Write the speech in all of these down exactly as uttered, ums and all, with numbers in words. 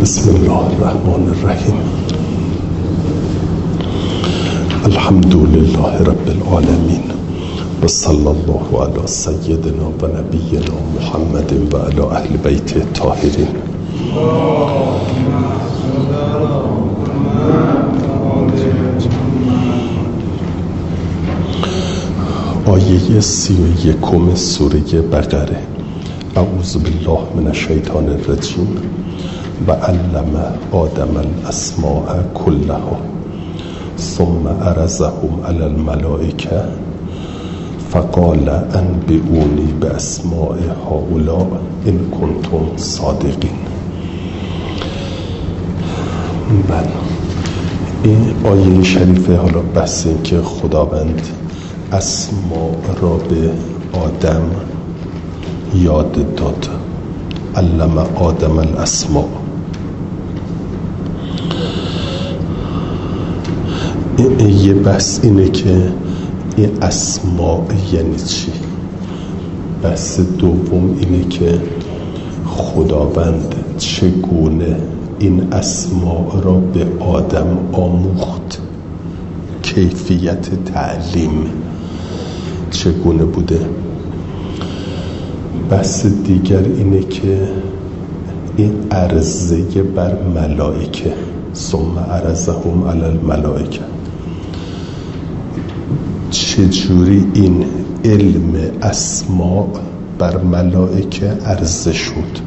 بسم الله الرحمن الرحیم. الحمد لله رب العالمین و صلی الله علی سیدنا و نبینا محمد و علی اهل بیت الطاهرین. آیه سی و یکم سوره بقره. اعوذ بالله من الشیطان الرجیم. و علم آدم الاسماء كلها ثم عرضهم على الملائکه فقال انبئونی باسماء هؤلاء ان کنتم صادقین. بله، این آیه شریفه حالا بحث این که خداوند اسماء را به آدم یاد داد. علم آدم الاسماء. یه بحث اینه که این اسماء یعنی چی. بحث دوم اینه که خداوند چگونه این اسماء را به آدم آموخت، کیفیت تعلیم چگونه بوده. بحث دیگر اینه که این عرضه بر ملائکه، ثم عرضهم علی الملائکه، چجوری این علم اسماء بر ملائکه عرضه شد.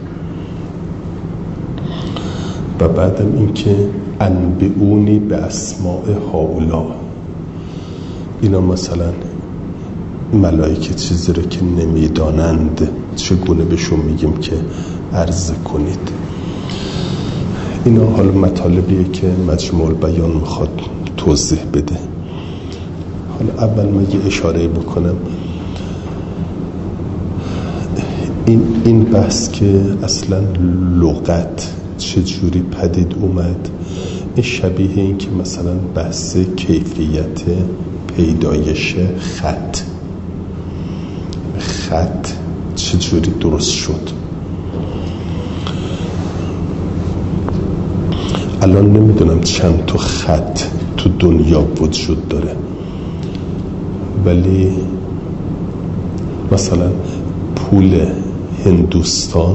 و بعدم این که انبئونی به اسماء هؤلاء، اینا مثلا ملائکه چیزی رو که نمیدانند چگونه بهشون میگیم که عرضه کنید. اینا حالا مطالبیه که مجموع البیان میخواد توضیح بده. حالا اول من یه اشاره بکنم. این این بحث که اصلا لغت چجوری پدید اومد، این شبیه این که مثلا بحث کیفیت پیدایش خط خط چجوری درست شد. الان نمیدونم چند تا خط تو دنیا وجود داره، ولی مثلا پول هندوستان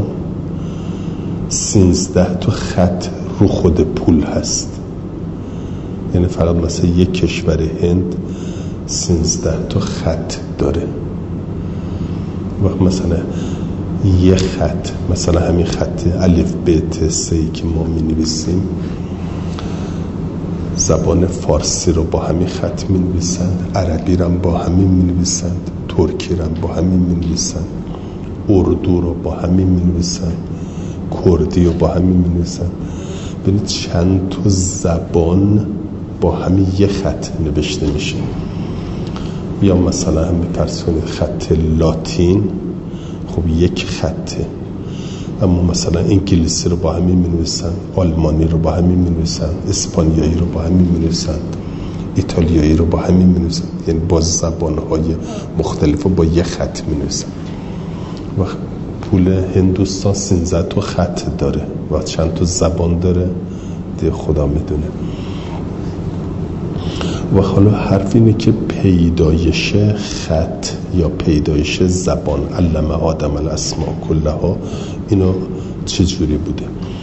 سیزده تا خط رو خود پول هست. یعنی فقط مثلا یک کشور هند سیزده تا خط داره. وقت مثلا یه خط، مثلا همین خط الف ب ت س که ما می نویسیم، زبان فارسی رو با همین خط می نویسند، عربی رو با همین می نویسند، ترکی رو با همین می نویسند، اردو رو با همین می نویسند، کردی رو با همین می نویسند. ببینید چند تا زبان با همین یه خط نوشته میشه. یا مثلا هم فرض کنید خط لاتین، خب یک خطه، اما مثلا انگلیسی رو با همین می نویسن، آلمانی رو با همین می نویسن، اسپانیایی رو با همین می نویسن، ایتالیایی رو با همین می نویسن. یعنی با زبانهای مختلف با یک خط می نویسن. و پول هندوستان سیزده تا خط داره و چند تا زبان داره دیگه خدا میدونه. و حالا حرف اینه که پیدایش خط یا پیدایش زبان، علم آدم الاسماء کلها، اینا چجوری بوده.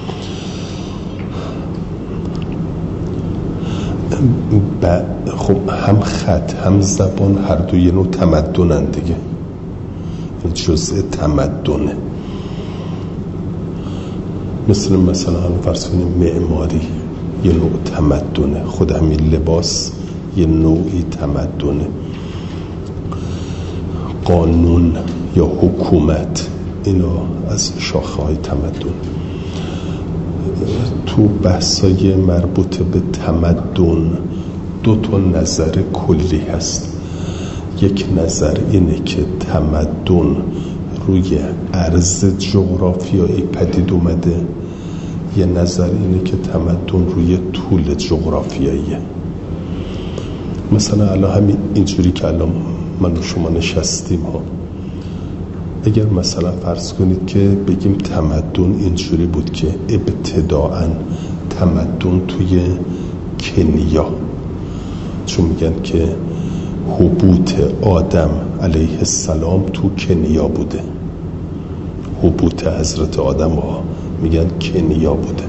خب هم خط هم زبان هر دو یه نوع تمدنن دیگه، جزء تمدنه. مثل مثلا هم فرض کنیم معماری یه نوع تمدنه، خود همین لباس یه نوعی تمدنه. قانون یا حکومت اینا از شاخه های تمدن. تو بحثای مربوط به تمدن دو تا نظر کلی هست. یک نظر اینه که تمدن روی عرض جغرافیایی پدید اومده، یه نظر اینه که تمدن روی طول جغرافیاییه. مثلا الان همین اینجوری که الان من و شما نشستیم ها، اگر مثلا فرض کنید که بگیم تمدن اینجوری بود که ابتداعاً تمدن توی کنیا، چون میگن که حبوط آدم علیه السلام تو کنیا بوده، حبوط حضرت آدم ها میگن کنیا بوده.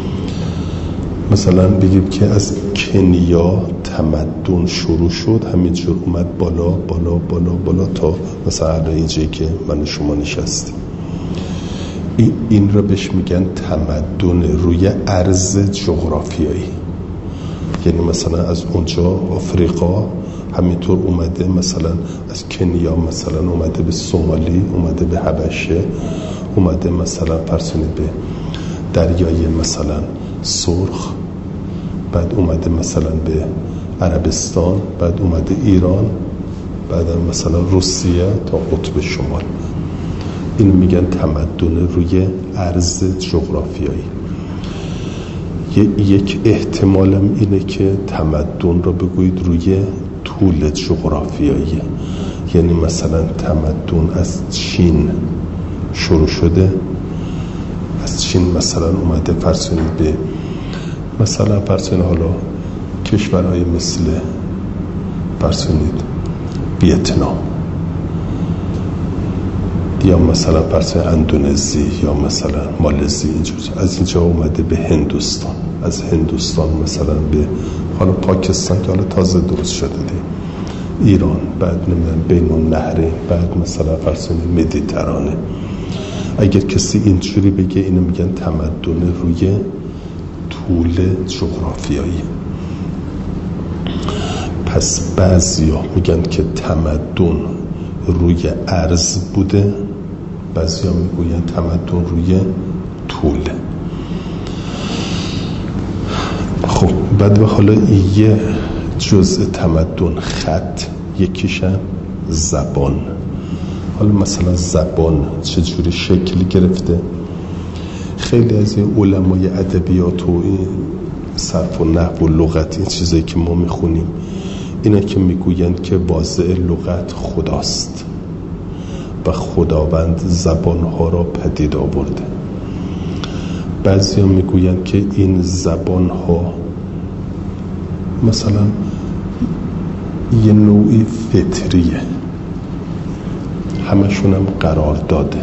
مثلا بگیم که از کنیا تمدن شروع شد، همینجور اومد بالا بالا بالا بالا تا مثلا اینجایی که من و شما نشستیم. این را بهش میگن تمدن روی عرض جغرافیایی. یعنی مثلا از اونجا آفریقا همینطور اومده، مثلا از کنیا مثلا اومده به سومالی، اومده به حبشه، اومده مثلا فرسونید به دریای مثلا سرخ، بعد اومده مثلا به عربستان، بعد اومده ایران، بعد مثلا روسیه تا قطب شمال. اینو میگن تمدن روی عرض جغرافیایی. یک احتمالم اینه که تمدن رو بگویید روی طول جغرافیایی، یعنی مثلا تمدن از چین شروع شده، از چین مثلا اومده فرسونید به مثلا فرسونید حالا کشورهای مثل فرسونید ویتنام، یا مثلا فرسونید اندونزی، یا مثلا مالزی، اینجور از اینجا اومده به هندوستان، از هندوستان مثلا به حالا پاکستان که حالا تازه درست شده دی، ایران، بعد نمیدونم بین النهرین، بعد مثلا فرسونید مدیترانه. اگر کسی اینجوری بگه اینو میگن تمدن روی طول جغرافیایی. پس بعضیا میگن که تمدن روی عرض بوده، بعضیا میگوین تمدن روی طول. خب بعد و حالا یه جزء تمدن خط، یکیشم زبان. حالا مثلا زبان چجوری شکل گرفته؟ خیلی از این علمای ادبیات و این صرف و نحو و لغت، این چیزایی که ما میخونیم، اینا که میگویند که واضع لغت خداست و خداوند زبانها را پدید آورده. بعضی هم میگویند که این زبانها مثلا یه نوعی فطریه، همشون هم قرار داده.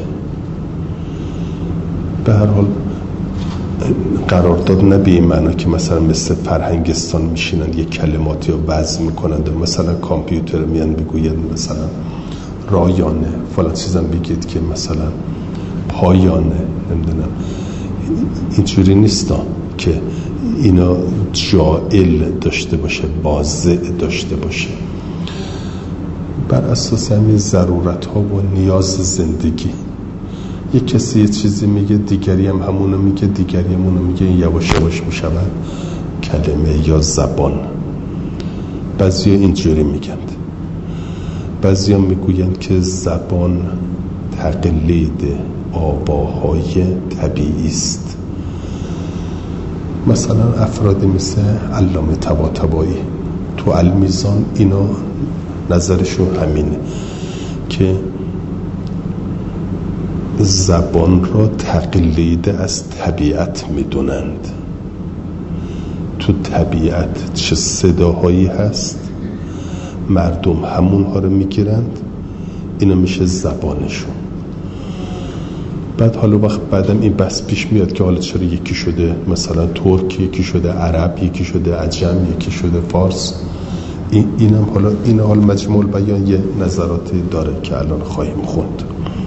به هر حال قرار داد نه به این معنا که مثلا مثل فرهنگستان میشینن یه کلماتی رو وضع میکنند، مثلا کامپیوتر میان بگوید مثلا رایانه فلان چیزم بگید که مثلا پایانه، نمیدونم. اینجوری نیستا که اینا جائل داشته باشه، واضع داشته باشه. بر اساس همین ضرورت ها و نیاز زندگی، یک کسی یه چیزی میگه، دیگری هم همونو میگه، دیگری هم همونو میگه، یواش یواش میشود کلمه یا زبان. بعضی ها اینجوری میگند. بعضی ها میگویند که زبان تقلید آواهای طبیعی است. مثلا افرادی مثل علامه طباطبایی تو المیزان اینا نظرشون همینه که زبان را تقلید از طبیعت میدونند. تو طبیعت چه صداهایی هست مردم همونها رو میگیرند، اینا میشه زبانشون. بعد حالا وقت بعدم این بس پیش میاد که حالا چرا یکی شده مثلا ترک، یکی شده عرب، یکی شده عجم، یکی شده فارس. این اینم حالا این حال مجموع بیان یه نظراتی داره که الان خواهیم خوند.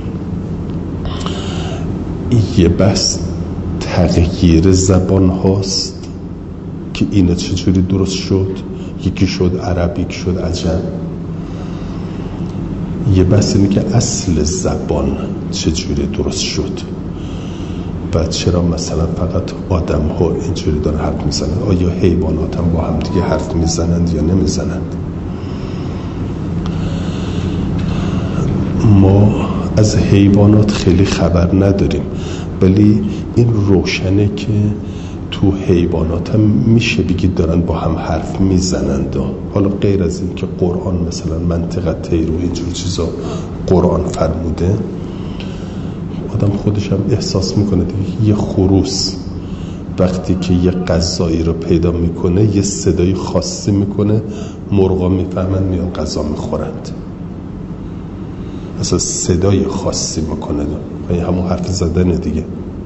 یه بس تغییر زبان هاست که اینا چجوری درست شد، یکی شد عرب، یکی شد عجم. یه بس اینه که اصل زبان چجوری درست شد و چرا مثلا فقط آدم ها اینجوری دارن حرف میزنن، آیا حیوانات هم با هم دیگه حرف میزنند یا نمیزنند. ما از حیوانات خیلی خبر نداریم، ولی این روشنه که تو حیوانات هم میشه بگید دارن با هم حرف میزنند. حالا غیر از این که قرآن مثلا منطقه طیر و اینجور چیزا قرآن فرموده، آدم خودش هم احساس میکنه دیگه. یه خروس وقتی که یه غذایی رو پیدا میکنه یه صدای خاصی میکنه، مرغا میفهمن میان غذا میخورند، اصلا صدای خاصی میکنه، یعنی همون حرف زدن دیگه.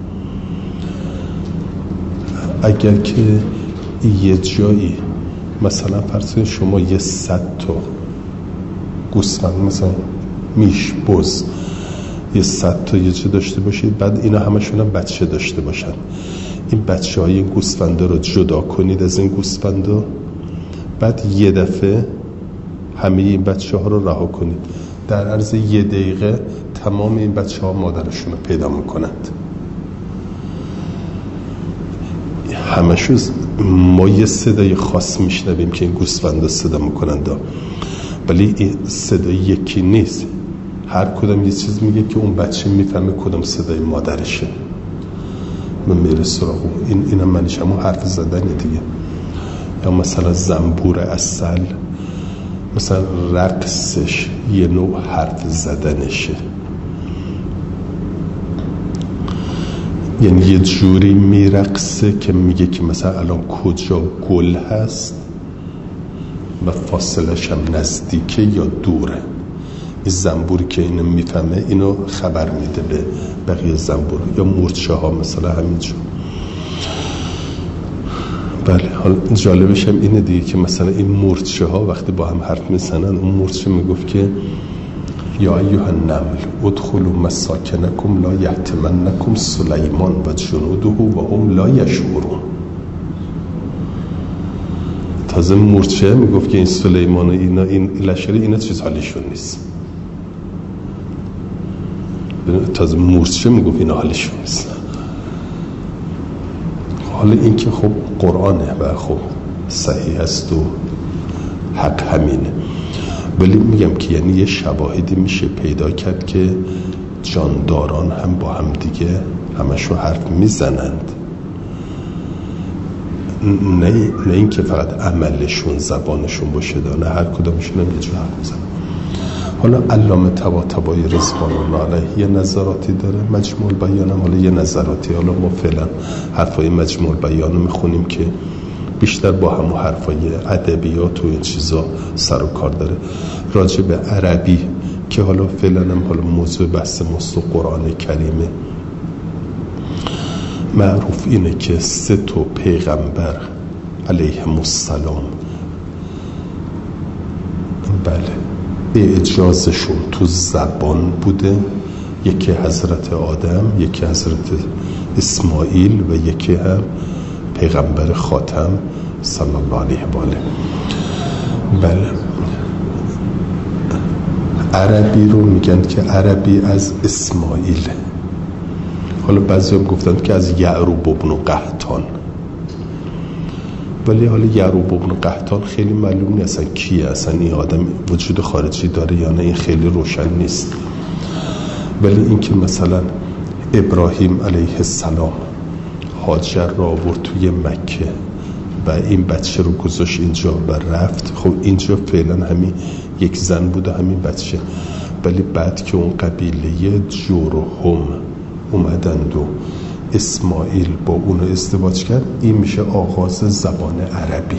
اگر که یه جایی مثلا فرض کنید شما یه صد تا گوسفند مثلا میش بز یه صد تا یه چه داشته باشید، بعد اینا همشون هم بچه داشته باشن، این بچه های این گوسفندا رو جدا کنید از این گوسفندا، بعد یه دفعه همه این بچه ها رو رها کنید، در عرض یه دقیقه تمام این بچه ها مادرشون رو پیدا میکنند. همشون ما یه صدای خاص میشنویم که این گوسفندا صدا میکنند، ولی این صدای یکی نیست، هر کدام یه چیز میگه که اون بچه میفهمه کدام صدای مادرشه، من میره سراغ این. اینم منش همون حرف زدن دیگه. یا مثلا زنبور عسل، مثلا رقصش یه نوع حرف زدنشه، یعنی یه جوری میرقصه که میگه که مثلا الان کجا گل هست و فاصلش هم نزدیکه یا دوره. این زنبوری که اینو میفهمه اینو خبر میده به بقیه زنبور. یا مورچه ها مثلا همینجور. بله، حالا جالبش هم اینه دیگه که مثلا این مورچه ها وقتی با هم حرف میزنن، اون مورچه میگفت که یا ایها النمل ادخلوا مساکنکم لا یحطمنکم سلیمان و جنوده و هم لا یشعرون. تازه مورچه میگفت که این سلیمان و اینا، این لشکر اینا چیز حالشون نیست. تازه مورچه میگفت اینا حالشون نیست. حالا این که خب قرآنه و خب صحیح است و حق همینه، ولی میگم که یعنی یه شواهدی میشه پیدا کرد که جانداران هم با هم دیگه همشو حرف میزنند، نه نه این که فقط عملشون زبانشون باشه، نه هر کدامشون هم یه جور حرف میزنن. حالا علامه طباطبایی رضوان الله علیه یه نظراتی داره، مجموع البیان هم حالا یه نظراتی. حالا ما فعلا حرفای مجموع البیان رو میخونیم که بیشتر با همون حرفای ادبیات و این چیزا سر و کار داره. راجع به عربی که حالا فعلا هم حالا موضوع بحث ماست و قرآن کریمه، معروف اینه که سه تا پیغمبر علیهم السلام بله اعجازشون تو زبان بوده، یکی حضرت آدم، یکی حضرت اسماعیل و یکی هم پیغمبر خاتم صلی الله علیه و آله. بله، عربی رو میگن که عربی از اسماعیل. حالا بعضی هم گفتن که از یعروب ابن قحطان، ولی حالا یعروب ابن قحطان خیلی معلوم نیست اصلا کیه، اصلا این آدم وجود خارجی داره یا نه، این خیلی روشن نیست. ولی این که مثلا ابراهیم علیه السلام هاجر را آورد توی مکه و این بچه رو گذاشت اینجا و رفت، خب اینجا فعلا همین یک زن بوده همین بچه، ولی بعد که اون قبیله جرهم اومدند و اسماعیل با اونو ازدواج کرد، این میشه آغاز زبان عربی.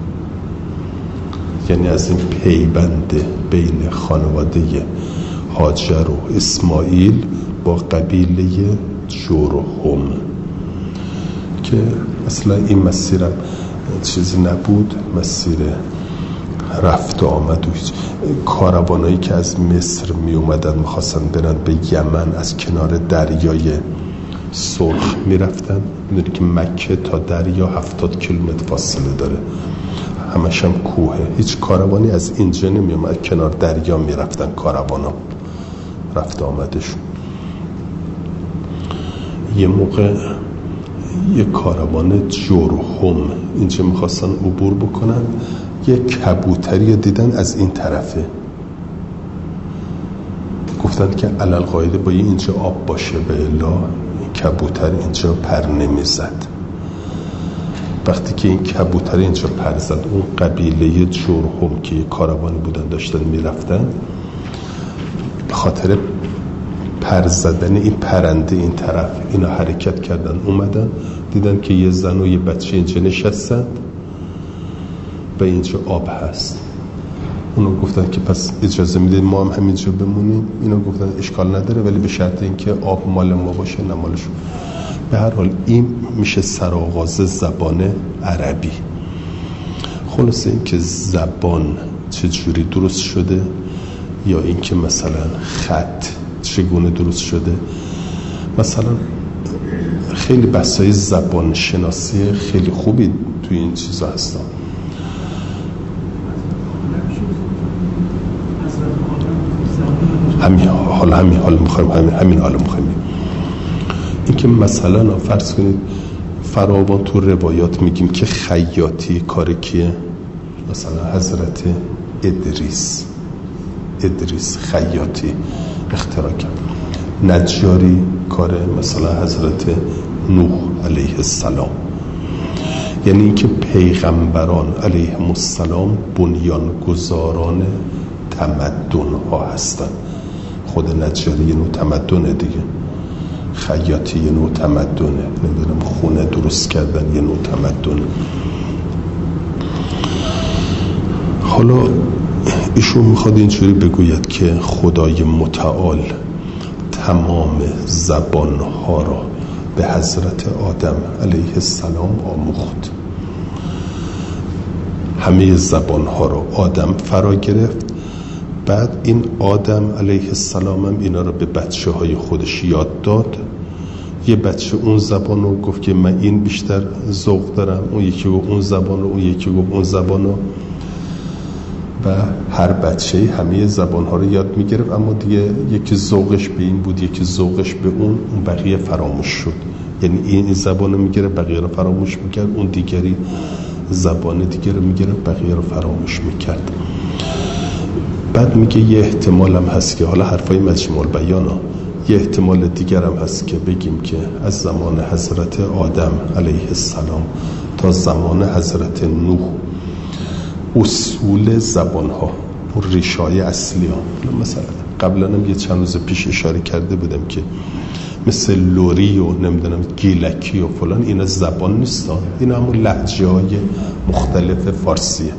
یعنی از این پیوند بین خانواده هاجر و اسماعیل با قبیله جرهم که اصلا این مسیرم چیزی نبود، مسیر رفت و آمد و کاروانایی که از مصر می اومدن میخواستن برن به یمن از کنار دریای سرخ میرفتن. میدونی که مکه تا دریا هفتاد کیلومتر فاصله داره، همش هم کوهه، هیچ کاروانی از اینجا نمی اومد، کنار دریا میرفتن کاروانا رفت آمدشون. یه موقع یه کاروان جرهم اینجا میخواستن عبور بکنن، یه کبوتری دیدن از این طرفه، گفتن که علل قاعده با اینجا آب باشه به الا کبوتر اینجا پر نمیزد. وقتی که این کبوتر اینجا پر زد، اون قبیله جرهم که یه کاروانی بودن داشتن میرفتن، به خاطر پر زدن این پرنده این طرف، اینا حرکت کردن اومدن دیدن که یه زن و یه بچه اینجا نشستن و اینجا آب هست. اونا گفتن که پس اجازه میدید ما هم همینجا بمونیم؟ اینا گفتن اشکال نداره ولی به شرط اینکه آب مال ما باشه نه مالشون. به هر حال این میشه سرآغاز زبان عربی. خلاصه این که زبان چجوری درست شده یا این که مثلا خط چگونه درست شده، مثلا خیلی بحثای زبان شناسی خیلی خوبی توی این چیزا هستن. همین حال همین حال میخوایم همین همین حال میخوایم این که مثلا فرض کنید فراوان تو روایات میگیم که خیاطی کار کیه؟ مثلا حضرت ادریس ادریس خیاطی اختراع کرد. نجاری کار مثلا حضرت نوح علیه السلام. یعنی اینکه پیغمبران علیهم السلام بنیانگذاران تمدن ها هستن. خود نجاری یه نوع تمدنه دیگه، خیاطی یه نوع تمدنه، نمیدونم خونه درست کردن یه نوع تمدنه. حالا ایشون میخواد اینجوری بگوید که خدای متعال تمام زبانها را به حضرت آدم علیه السلام آموخت. همه زبانها را آدم فرا گرفت. بعد این آدم علیه السلام هم اینا را به بچه های خودش یاد داد. یه بچه اون زبان رو گفت که من این بیشتر ذوق دارم، اون یکی گفت اون زبان رو، اون یکی گفت اون زبان رو، و هر بچه همه زبانها رو یاد میگرفت. اما دیگه یکی ذوقش به این بود یکی ذوقش به اون، اون بقیه فراموش شد. یعنی این زبان رو میگیره بقیه رو فراموش میکرد، اون دیگری زبان دیگه رو میگیره بقیه رو فراموش میکرد. بعد میگه یه احتمال هم هست که حالا حرفای مجموع البیان ها، یه احتمال دیگر هم هست که بگیم که از زمان حضرت آدم علیه السلام تا زمان حضرت نوح اصول زبان ها و ریشای اصلی ها، مثلا قبلا هم یه چند روز پیش اشاره کرده بودم که مثل لوری و نمیدونم گیلکی و فلان اینا زبان نیستن، اینا همون لهجه های مختلف فارسیه.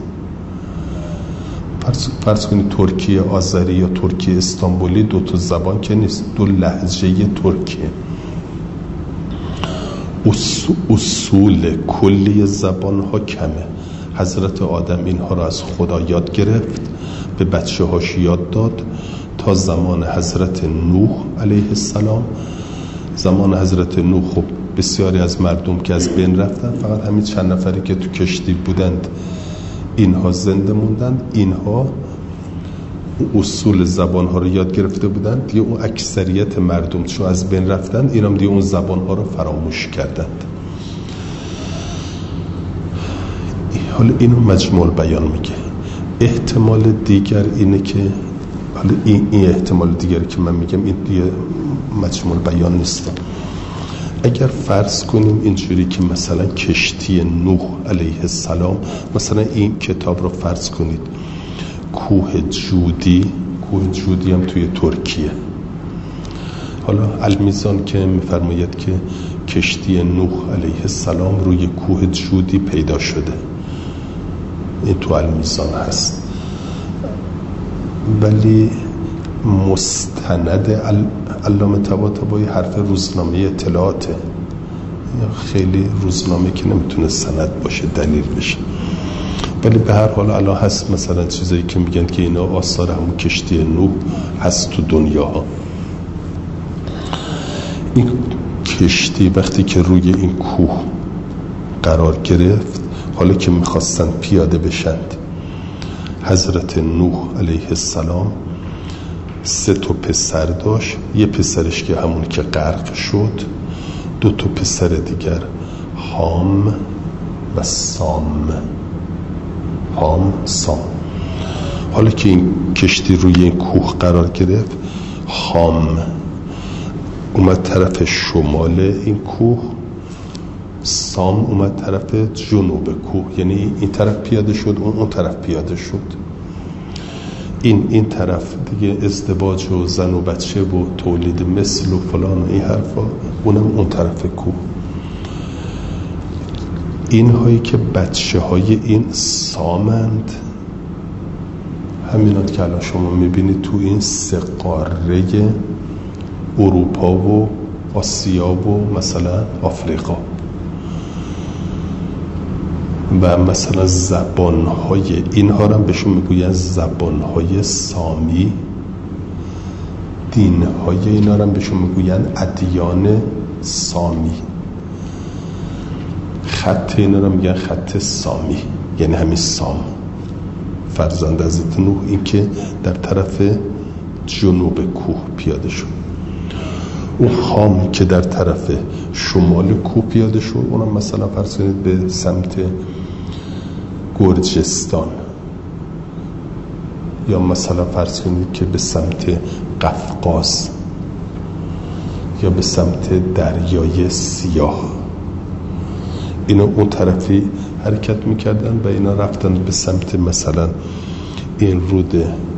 فرض, فرض کنید ترکیه آذری یا ترکیه استانبولی دو تا زبان که نیست، دو لهجه ترکیه. اصول, اصول کلی زبان ها کمه. حضرت آدم اینها را از خدا یاد گرفت، به بچه هاش یاد داد تا زمان حضرت نوح علیه السلام. زمان حضرت نوح خب بسیاری از مردم که از بین رفتن، فقط همین چند نفری که تو کشتی بودند اینها زنده موندند. اینها اصول زبان ها رو یاد گرفته بودند دیگه. اون اکثریت مردم چون از بین رفتن، اینا هم دیگه اون زبان ها رو فراموش کردند. حالا اینو مجموع بیان میگه. احتمال دیگر اینه که حالا این, این احتمال دیگری که من میگم این دیگه مجموع بیان نیست. اگر فرض کنیم اینجوری که مثلا کشتی نوح علیه السلام، مثلا این کتاب رو فرض کنید کوه جودی، کوه جودی هم توی ترکیه. حالا المیزان که میفرماید که کشتی نوح علیه السلام روی کوه جودی پیدا شده، این تو المیزان هست. ولی مستند علامه طباطبایی حرف روزنامه اطلاعاته، خیلی روزنامه که نمیتونه سند باشه دلیل بشه. ولی به هر حال الان هست مثلا چیزایی که میگن که اینا آثار همون کشتی نوح هست تو دنیا ها. این کشتی وقتی که روی این کوه قرار گرفت، حالا که میخواستن پیاده بشند، حضرت نوح علیه السلام سه تا پسر داشت. یه پسرش که همون که غرق شد، دو تا پسر دیگر حام و سام. حام سام. حالا که این کشتی روی این کوه قرار گرفت، حام اومد طرف شمال این کوه، سام اومد طرف جنوب کوه، یعنی این طرف پیاده شد اون اون طرف پیاده شد. این این طرف دیگه ازدواج و زن و بچه و تولید مثل و فلان و این حرفا، اونم اون طرف کوه. این هایی که بچه های این سامند، همینات که الان شما میبینید تو این سه قاره اروپا و آسیا و مثلا آفریقا، و مثلا زبانهای اینها رو هم بهشون میگوین زبانهای سامی، دینهای اینا رو هم بهشون میگوین ادیان سامی، خط اینا رو میگن خط سامی، یعنی همین سام، فرزند حضرت نوح، این که در طرف جنوب کوه پیاده شد. اون خام که در طرف شمال کوه پیاده شد، اونم مثلا فرض کنید به سمت گرجستان، یا مثلا فرض کنید که به سمت قفقاز، یا به سمت دریای سیاه. اینا اون طرفی حرکت میکردن و اینا رفتن به سمت مثلا این رود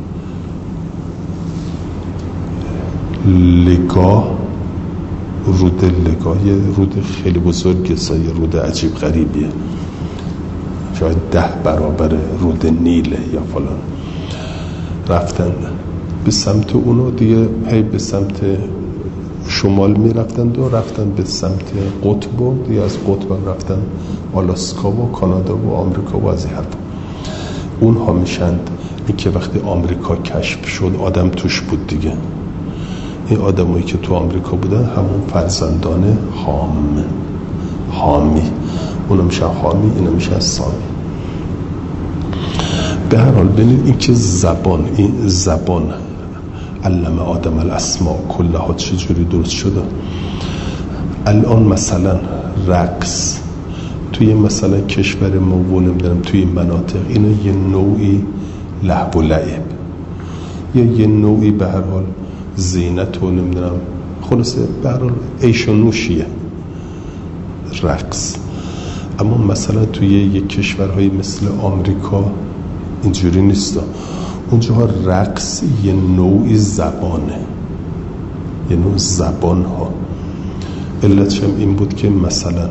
لگا، رود لگا یه رود خیلی بزرگه، یه رود عجیب غریبیه، شاید ده برابر رود نیله یا فلان. رفتن به سمت اونو دیگه، هی به سمت شمال می رفتن و رفتن به سمت قطب و دیگه از قطب رفتن آلاسکا و کانادا و آمریکا و از این حرف. اونها میشند این که وقتی آمریکا کشف شد آدم توش بود دیگه. این آدمایی که تو آمریکا بودن همون فرزندان حام، حامی، اونا میشن حامی، اینا میشن سامی. به هر حال ببینید این که زبان، این زبان علم آدم الاسماء کلها چجوری درست شده. الان مثلا رقص توی مثلا کشور ما و نمیدونم توی این مناطق، اینا یه نوعی لهو و لعب، یا یه نوعی به هر حال زینت و نمیدونم، خلاصه به هر حال عیش و نوشیه رقص. اما مثلا توی یک کشورهای مثل آمریکا اینجوری نیست. اونجاها رقص یه نوعی زبانه، یه نوع زبان ها. علتش هم این بود که مثلا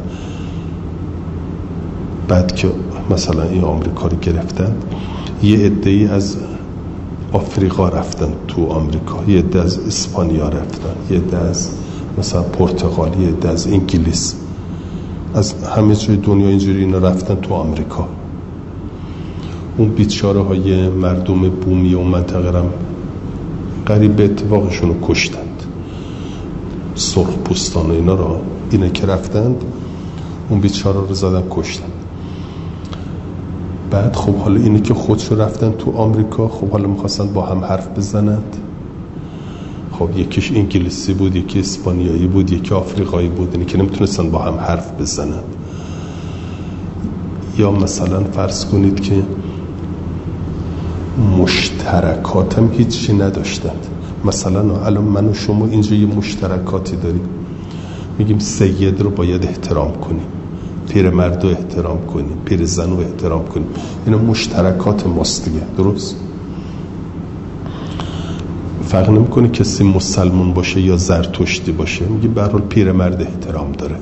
بعد که مثلا این آمریکا رو گرفتن، یه عده‌ای از آفریقا رفتن تو آمریکا، یه عده از اسپانیا رفتن، یه عده از مثلا پرتغال، یه عده از انگلیس، از همه جای دنیا اینجوری اینا رفتن تو آمریکا. اون بیچاره های مردم بومی و منطقه هم قریب به اتفاقشون رو کشتند، سرخ پوستان و اینا رو، اینا که رفتند اون بیچاره رو زدن کشتند. بعد خب حالا اینی که خودشو رفتن تو آمریکا، خب حالا میخواستن با هم حرف بزنند. خب یکیش انگلیسی بود، یکی اسپانیایی بود، یکی آفریقایی بود، اینی که نمیتونستن با هم حرف بزنند. یا مثلا فرض کنید که مشترکات هم هیچی نداشتند. مثلا الان من و شما اینجا یه مشترکاتی داریم، میگیم سید رو باید احترام کنیم، پیرمرد رو احترام کنیم، پیرزن رو احترام کنیم. اینا مشترکات ماست دیگه، درست؟ فرق نمیکنه کسی مسلمان باشه یا زرتشتی باشه، میگه به هر حال پیرمرد احترام داره،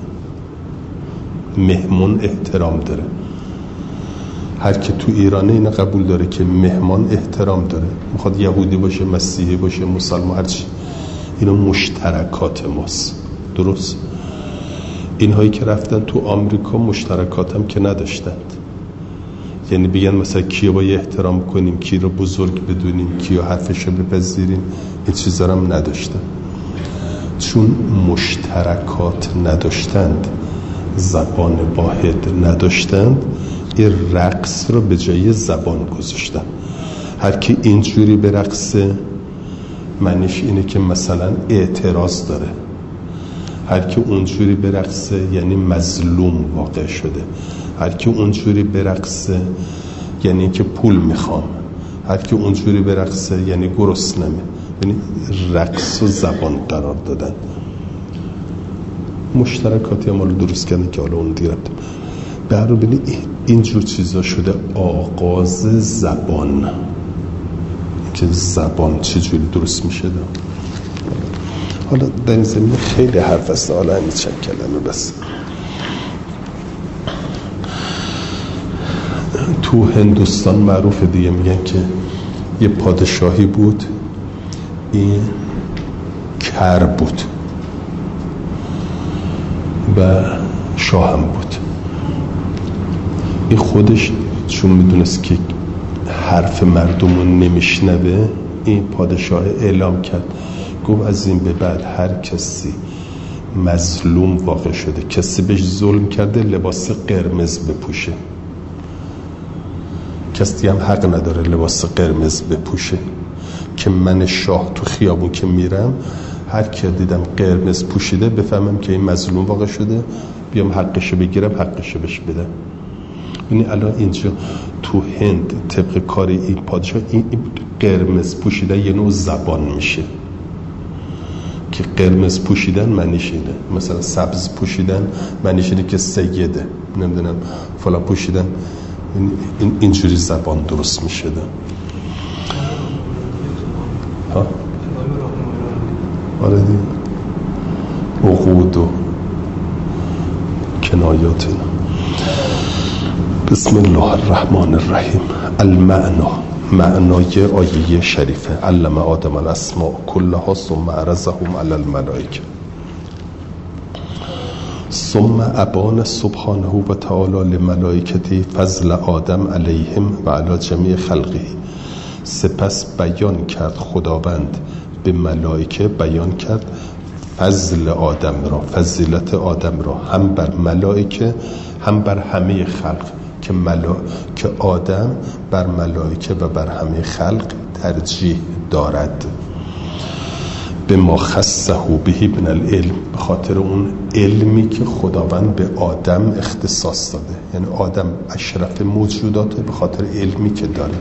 مهمون احترام داره. هر کی تو ایرانه اینا قبول داره که مهمان احترام داره، میخواد یهودی باشه، مسیحی باشه، مسلمان، هر چی. اینا مشترکات ماست، درست؟ اینهایی که رفتن تو آمریکا مشترکات هم که نداشتند، یعنی بگن مثلا کیو باید احترام کنیم، کی رو بزرگ بدونیم، کیو حرفش رو بپذیریم، این چیزا هم نداشتن. چون مشترکات نداشتند، زبان واحد نداشتند، این رقص رو به جای زبان گذاشتن. هر کی اینجوری برقصه معنیش اینه که مثلا اعتراض داره، هر کی اونجوری برقصه یعنی مظلوم واقع شده، هر کی اونجوری برقصه یعنی که پول میخوام، هر کی اونجوری برقصه یعنی گرسنمه. یعنی رقص و زبان قرار دادن. مشترکاتی هم رو درست کردن که حالا اون دیگه رفتم به هر رو بینید اینجور چیزا شده آغاز زبان. که زبان چجوری درست میشه ده. حالا در این زمینه خیلی حرف است، حالا همین چند کلمه بس. تو هندوستان معروفه دیگه، میگن که یه پادشاهی بود، این کر بود و شاه هم بود. این خودش چون میدونست که حرف مردم رو نمیشنوه، این پادشاه اعلام کرد، گفت از این به بعد هر کسی مظلوم واقع شده، کسی بهش ظلم کرده، لباس قرمز بپوشه. کسی هم حق نداره لباس قرمز بپوشه، که من شاه تو خیابون که میرم هر کی دیدم قرمز پوشیده بفهمم که این مظلوم واقع شده، بیام حقشو بگیرم، حقشو بهش بدم. یعنی الان اینجا تو هند طبق کاری این پادشاه، این قرمز پوشیدن یه نوع زبان میشه، که قرمز پوشیدن معنیش اینه. مثلا سبز پوشیدن معنیش اینه که سیده، نمیدونم فلان پوشیدن، این اینجوری زبان درست میشه ده. ها آره دیگه، عقود و کنایات. بسم الله الرحمن الرحیم. المعنا، معنای آیه شریفه. علم آدم الاسماء کلها ثم عرضهم علی الملائکه ثم ابان سبحانه و تعالی لملائکته فضل آدم علیهم و علی جمیع خلقه. سپس بیان کرد خداوند به ملائکه، بیان کرد فضل آدم را، فضیلت آدم را، هم بر ملائکه هم بر همه خلق، که ملا... که آدم بر ملائکه و بر همه خلق ترجیح دارد. به ما خصه به ابن العلم، به خاطر اون علمی که خداوند به آدم اختصاص داده. یعنی آدم اشرف موجوداته به خاطر علمی که داره.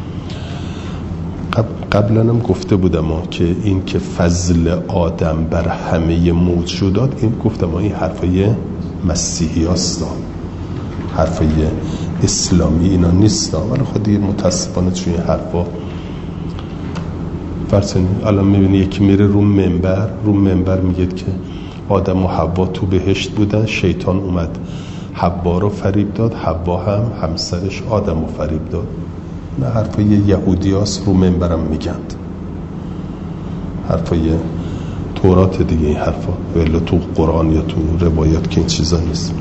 قبلا هم گفته بودم ما که این که فضل آدم بر همه موجودات، این گفتم این حرفای مسیحی هستا، حرفای اسلامی اینا نیستا. ولی خودی متاسفانه توی این حرفا فرسن الان میبینی یکی میره رو منبر رو منبر میگه که آدم و حوا تو بهشت بودن، شیطان اومد حوا رو فریب داد، حوا هم همسرش آدم رو فریب داد. نه حرفای یهودی هست، رو منبرم میگند، حرفای تورات دیگه این حرفا، ولی تو قرآن یا تو روایات که این چیزا نیست.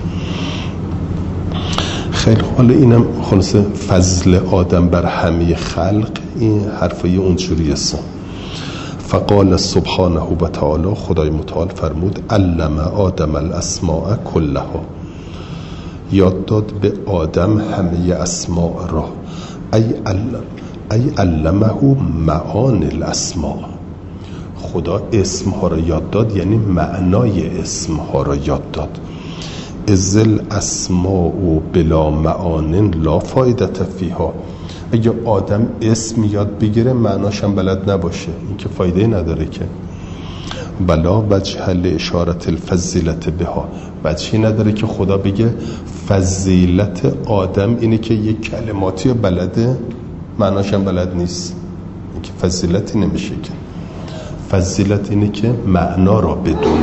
خیلی حالا اینم خلاص فضل آدم بر همه خلق، این حرفای اونجوری است. فقال سبحانه و تعالی، خدای متعال فرمود علم آدم الاسماء کلها، یاد داد به آدم همه اسماء را. ای علم ای علمه معانی الاسماء، خدا اسم ها را یاد داد، یعنی معنای اسم ها را یاد داد. ازل اسماء بلا معان لا فایدت فیها، اگه آدم اسم یاد بگیره معناش هم بلد نباشه، این که فایده نداره که. بلا وجه لاشارت الفضیلت بها، وجهی نداره که خدا بگه فضیلت آدم اینه که یک کلماتی بلده معناش هم بلد نیست، این که فضیلتی نمیشه که. فضیلت اینه که معنا را بدونه.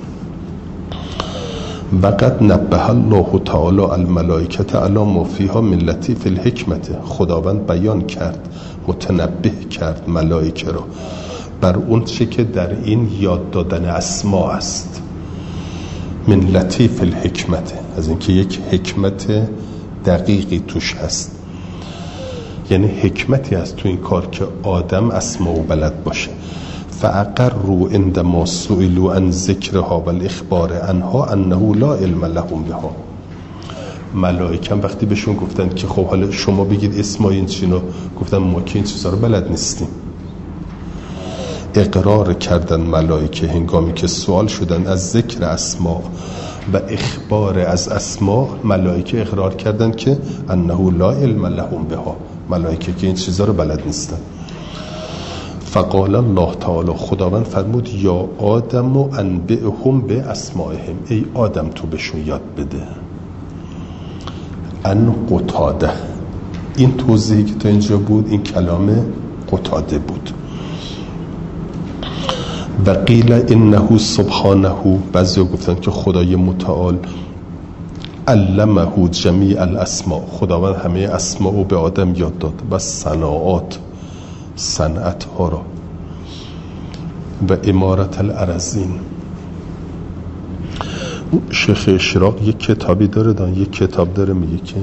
وقد نبه الله تعالی الملائکه علی ما فیها من لطیف الحکمت، خداوند بیان کرد، متنبه کرد ملائکه را بر اون چه که در این یاد دادن اسما است. من لطیف الحکمت، از اینکه یک حکمت دقیقی توش هست، یعنی حکمتی هست تو این کار که آدم اسما و بلد باشه. فاقروا عندما سئلوا عن ذکرها والاخبار عنها انه لا علم لهم بها. ملائکه وقتی بهشون گفتن که خب حالا شما بگید اسمای این چینو، گفتن ما که این چیزا رو بلد نیستیم. اقرار کردن ملائکه هنگامی که سوال شدن از ذکر اسما و اخبار از اسما، ملائکه اقرار کردن که انه لا علم لهم بها، ملائکه که این چیزا رو بلد نیستن. فقال الله تعالی، خداوند فرمود یا آدم و انبئهم به اسمائهم، ای آدم تو بهشون یاد بده. ان قتاده، این توضیحی که تا اینجا بود این کلام فتاده بود. و قیل انه سبحانه، بعضی گفتن که خدای متعال علمه جمیع الاسماء، خداوند همه اسماء رو به آدم یاد داد و صناعات، صنعت ها را، و امارت الارضین. شیخ اشراق یک کتابی داره دان یک کتاب داره میگه که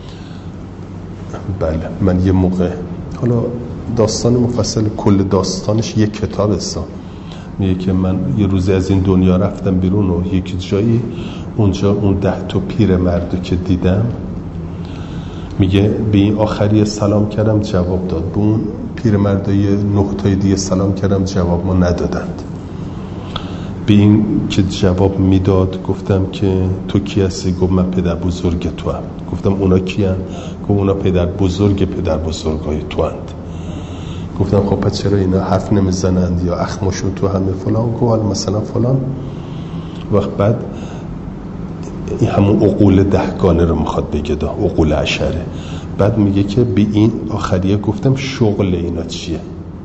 بله من یه موقع، حالا داستان مفصل کل داستانش یک کتاب است، میگه که من یه روزی از این دنیا رفتم بیرون و یک جایی اونجا اون ده تا پیر مردو که دیدم، میگه به این آخری سلام کردم جواب داد، به اون پیر مردای نه تای دیگه سلام کردم جواب ما ندادند. به این که جواب میداد گفتم که تو کی هستی؟ گفت من پدر بزرگ تو هم. گفتم اونا کی هن؟ گفت اونا پدر بزرگ پدر بزرگای تو هند. گفتم خب پس چرا اینا حرف نمیزنند یا اخماشون تو همه فلان؟ گفت مثلا فلان. وقت بعد این همون عقول دهگانه رو میخواد بگه، دا عقول عشره. بعد میگه که به این آخریه گفتم شغل اینا چیه؟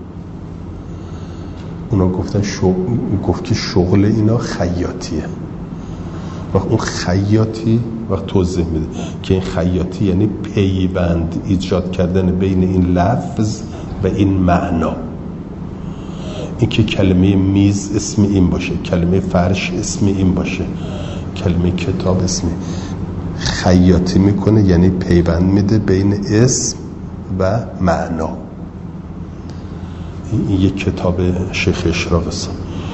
اونا گفتن شغل، گفت که شغل اینا خیاطیه. وقت اون خیاطی وقت توضیح میده که این خیاطی یعنی پیوند ایجاد کردن بین این لفظ و این معنا. این که کلمه میز اسم این باشه، کلمه فرش اسم این باشه، کلمه کتاب اسمی، خیاطی میکنه یعنی پیوند میده بین اسم و معنا. این یک کتاب شیخ اشراق است.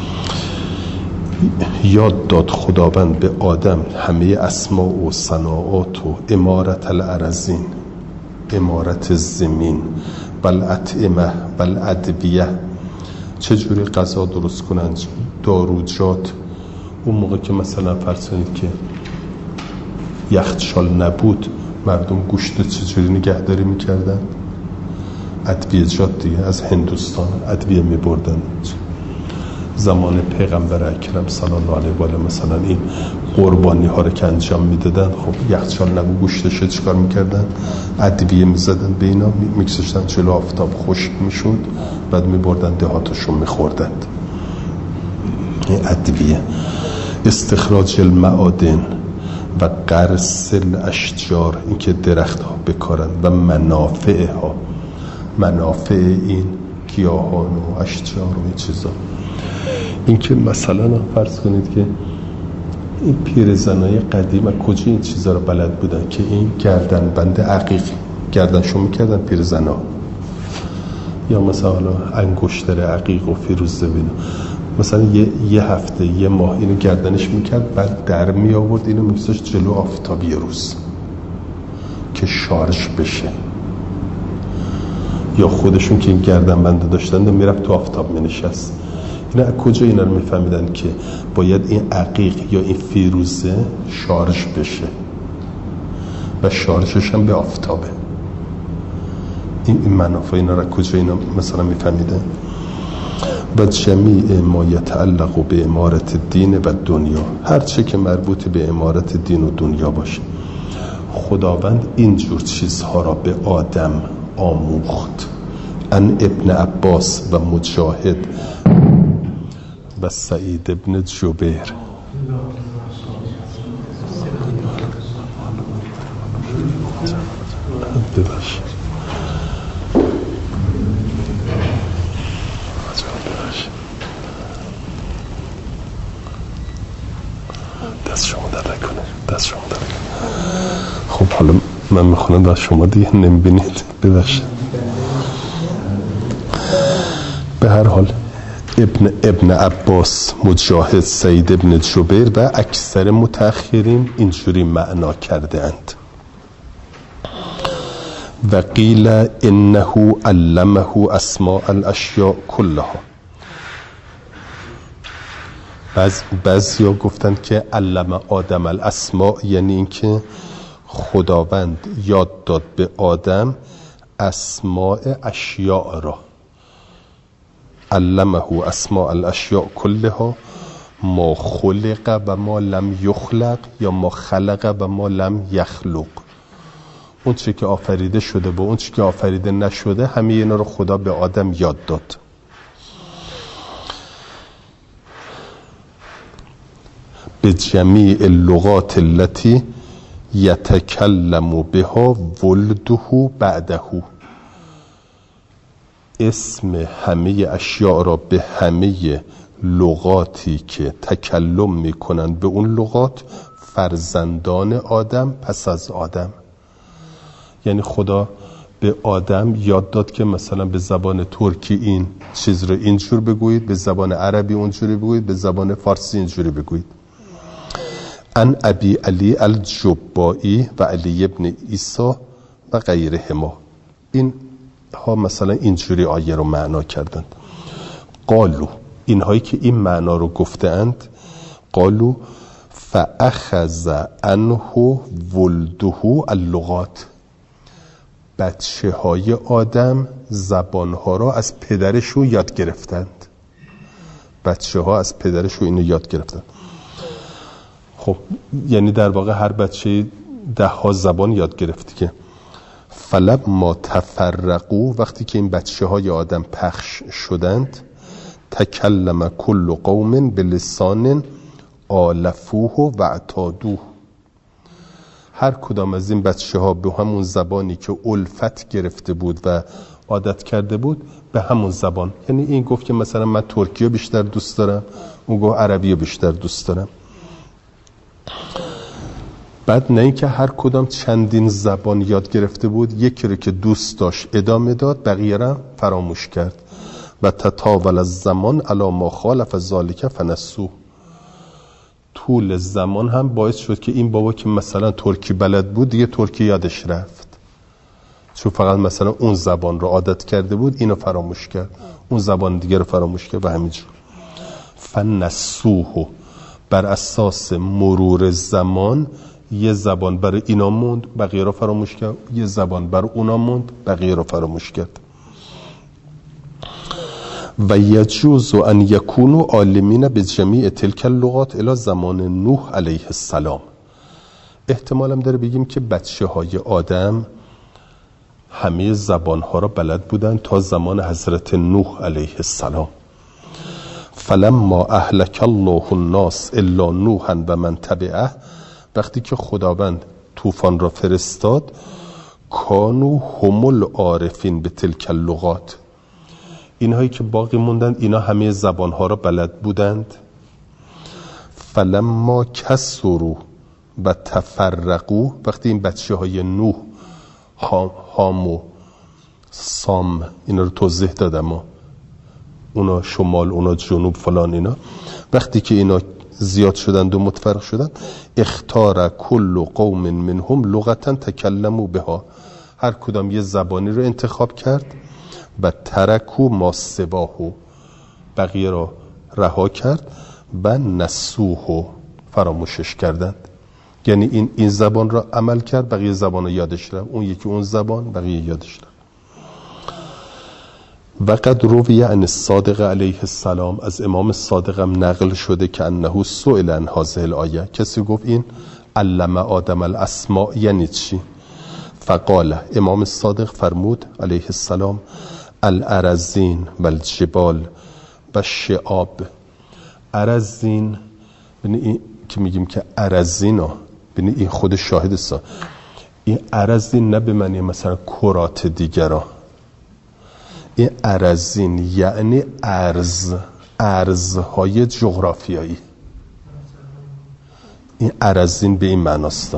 یاد داد خداوند به آدم همه اسماء و صناعات و امارت الارضین، امارت زمین، بل اطعمه بل ادویه، چجوری غذا درست کنند، داروجات. اون موقع که مثلا فرض کنید که یخچال نبود، مردم گوشت چجوری نگهداری میکردن؟ ادویه‌جات دیگه از هندوستان ادویه میبردن. زمان پیغمبر اکرم صلی الله علیه و آله مثلا این قربانی ها رو که انجام میدادن، خب یخچال نبود، گوشتش چیکار میکردن؟ ادویه میزدن به اینا، میکشتن جلو آفتاب خشک میشد، بعد میبردن دهاتشون میخوردن. این ادویه. استخراج المعادن و قرص الاشجار، این که درخت ها بکارن، و منافع ها، منافع این گیاهان و اشجار و این چیزا. این که مثلا فرض کنید که این پیرزنای قدیم از کجا این چیزا رو بلد بودن که این گردن بند عقیق گردنشون میکردن پیرزنا، یا مثلا حالا انگشتر عقیق و فیروزه بیدن، مثلا یه, یه هفته یه ماه اینو گردنش میکرد، بعد در می آورد اینو میکساش جلو آفتاب یه روز که شارژ بشه. یا خودشون که این گردن بنده داشتن میرفت تو آفتاب مینشست. اینا از کجا اینا رو میفهمیدن که باید این عقیق یا این فیروزه شارژ بشه و شارژش هم به آفتابه؟ این, این منافع اینا رو کجا اینا مثلا میفهمیدن؟ و جمیع ما یتعلق به امارت دین و دنیا، هر چه که مربوط به امارت دین و دنیا باشه، خداوند اینجور چیزها را به آدم آموخت. ان ابن عباس و مجاهد و سعید ابن جبیر. ببخش دست شما در نکنه، دست شما در نکنه. خب حالا من میخونم و شما دیگه نمیبینید، ببخشید. به هر حال ابن ابن عباس، مجاهد، سعید ابن جبیر و اکثر متأخرین اینجوری معنا کرده اند. و قیل انه علمه اسماء الاشیاء کلها. بعض بعضیا گفتن که علم آدم الاسماء، یعنی اینکه خداوند یاد داد به آدم اسماء اشیاء را. علمه اسماء الاشیاء کلها، ما خلق و ما لم یخلق، یا ما خلق و ما لم یخلق. اون چی که آفریده شده و اون چی که آفریده نشده، همه اینا رو خدا به آدم یاد داد. به جمیع اللغات التي یتکلم بها ولده بعده. اسم همه اشیاء را به همه لغاتی که تکلم میکنند به اون لغات فرزندان آدم پس از آدم. یعنی خدا به آدم یاد داد که مثلا به زبان ترکی این چیز رو اینجور بگویید، به زبان عربی اونجوری بگویید، به زبان فارسی اینجوری بگویید. ان ابی علی الجبائی و علی ابن عیسی و غیرهما. این ها مثلا اینجوری آیه رو معنا کردند. قالو، اینهایی که این معنا رو گفتند، قالو فاخذ عنه ولده اللغات. بچه های آدم زبان ها را از پدرشو یاد گرفتند. بچه ها از پدرشو اینو یاد گرفتند. خب یعنی در واقع هر بچه ده ها زبان یاد گرفتی که فلما تفرقوا، وقتی که این بچه های آدم پخش شدند، تکلم کل قوم بلسان آلفوه و اعتادوه. هر کدام از این بچه ها به همون زبانی که الفت گرفته بود و عادت کرده بود به همون زبان. یعنی این گفت که مثلا من ترکی رو بیشتر دوست دارم، اون گفت عربی رو بیشتر دوست دارم. بعد نه اینکه هر کدام چندین زبان یاد گرفته بود، یکی رو که دوست داشت ادامه داد، بقیه را فراموش کرد. و تطاول الزمان علی ما خالف ذلک فنسوه. طول زمان هم باعث شد که این بابا که مثلا ترکی بلد بود دیگه ترکی یادش رفت، چون فقط مثلا اون زبان رو عادت کرده بود، اینو فراموش کرد، اون زبان دیگه رو فراموش کرد و همینجور. فنسوه، بر اساس مرور زمان یه زبان برای اینا موند، بقیه رو فراموش کرد، یه زبان برای اونا موند، بقیه رو فراموش کرد. و یجوز ان یکونوا عالمین بجمیع تلک اللغات الی زمان نوح علیه السلام. احتمال هم داره بگیم که بچه های آدم همه زبان ها را بلد بودن تا زمان حضرت نوح علیه السلام. فلما اهلک الله الناس الا نوحا و من تبعه، وقتی که خداوند طوفان را فرستاد، کانو هم العارفین به تلک اللغات. اینهایی که باقی موندند اینا همه زبانها را بلد بودند. فلما کسروا و تفرقوا، وقتی این بچه های نوح، حام و سام، اینا رو توضیح دادم، اونا شمال اونا جنوب فلان، اینا وقتی که اینا زیاد شدند و متفرق شدند، اختار کل قوم منهم لغتا تکلموا بها. هر کدام یه زبانی رو انتخاب کرد. و ترکو ما سواهو، بقیه را رها کرد. و نسوهو، فراموشش کردند. یعنی این این زبان را عمل کرد، بقیه زبان را یادش رفت، اون یکی اون زبان، بقیه یادش رفت. و قد روی عن الصادق علیه السلام، از امام صادقم نقل شده که انه سئل عن هذه الآیه، کسی گفت این علم آدم الاسماء یعنی چی؟ فقال، امام صادق فرمود علیه السلام، الارزین و الجبال و شعاب. ارزین، بینی این که میگیم که ارزین ها، بینی این خود شاهد سا، این ارزین نه به معنی مثلا کرات دیگران، این ارزین یعنی ارز، ارزهای جغرافیایی. این ارزین به این معناست.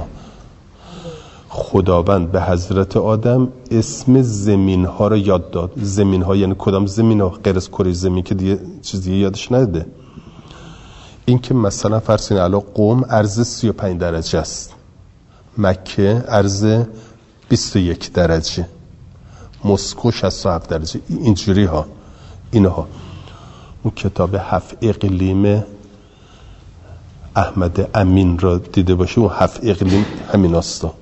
خداوند به حضرت آدم اسم زمین ها رو یاد داد. زمین ها یعنی کدام زمین ها؟ غیر از کره زمین که دیگه چیز دیگه یادش نداده. این که مثلا فرض کنید الان قم عرض سی و پنج درجه است، مکه عرض بیست و یک درجه، مسکو شصت و هفت درجه، اینجوری ها. اینها اون کتاب هفت اقلیم احمد امین را دیده باشه، اون هفت اقلیم همین هستا.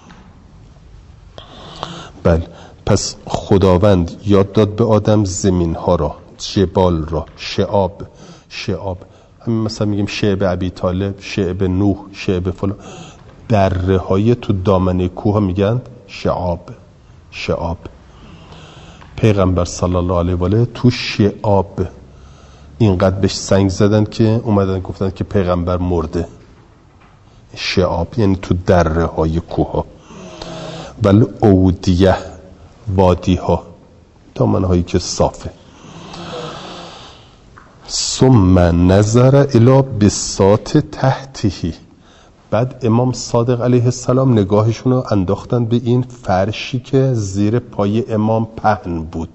بله، پس خداوند یاد داد به آدم زمین ها را، جبال را، شعاب، شعاب همین مثلا میگیم شعب ابی طالب، شعب نوح، شعب فلان، دره های تو دامنه کوه میگن شعاب شعاب پیغمبر صلی الله علیه و آله تو شعاب اینقدر بهش سنگ زدن که اومدن گفتن که پیغمبر مرده. شعاب یعنی تو دره های کوه ها. ولی اودیه وادی ها، دامنه هایی که صافه. ثم نظر الی بساط تحتهی، بعد امام صادق علیه السلام نگاهشون رو انداختن به این فرشی که زیر پای امام پهن بود.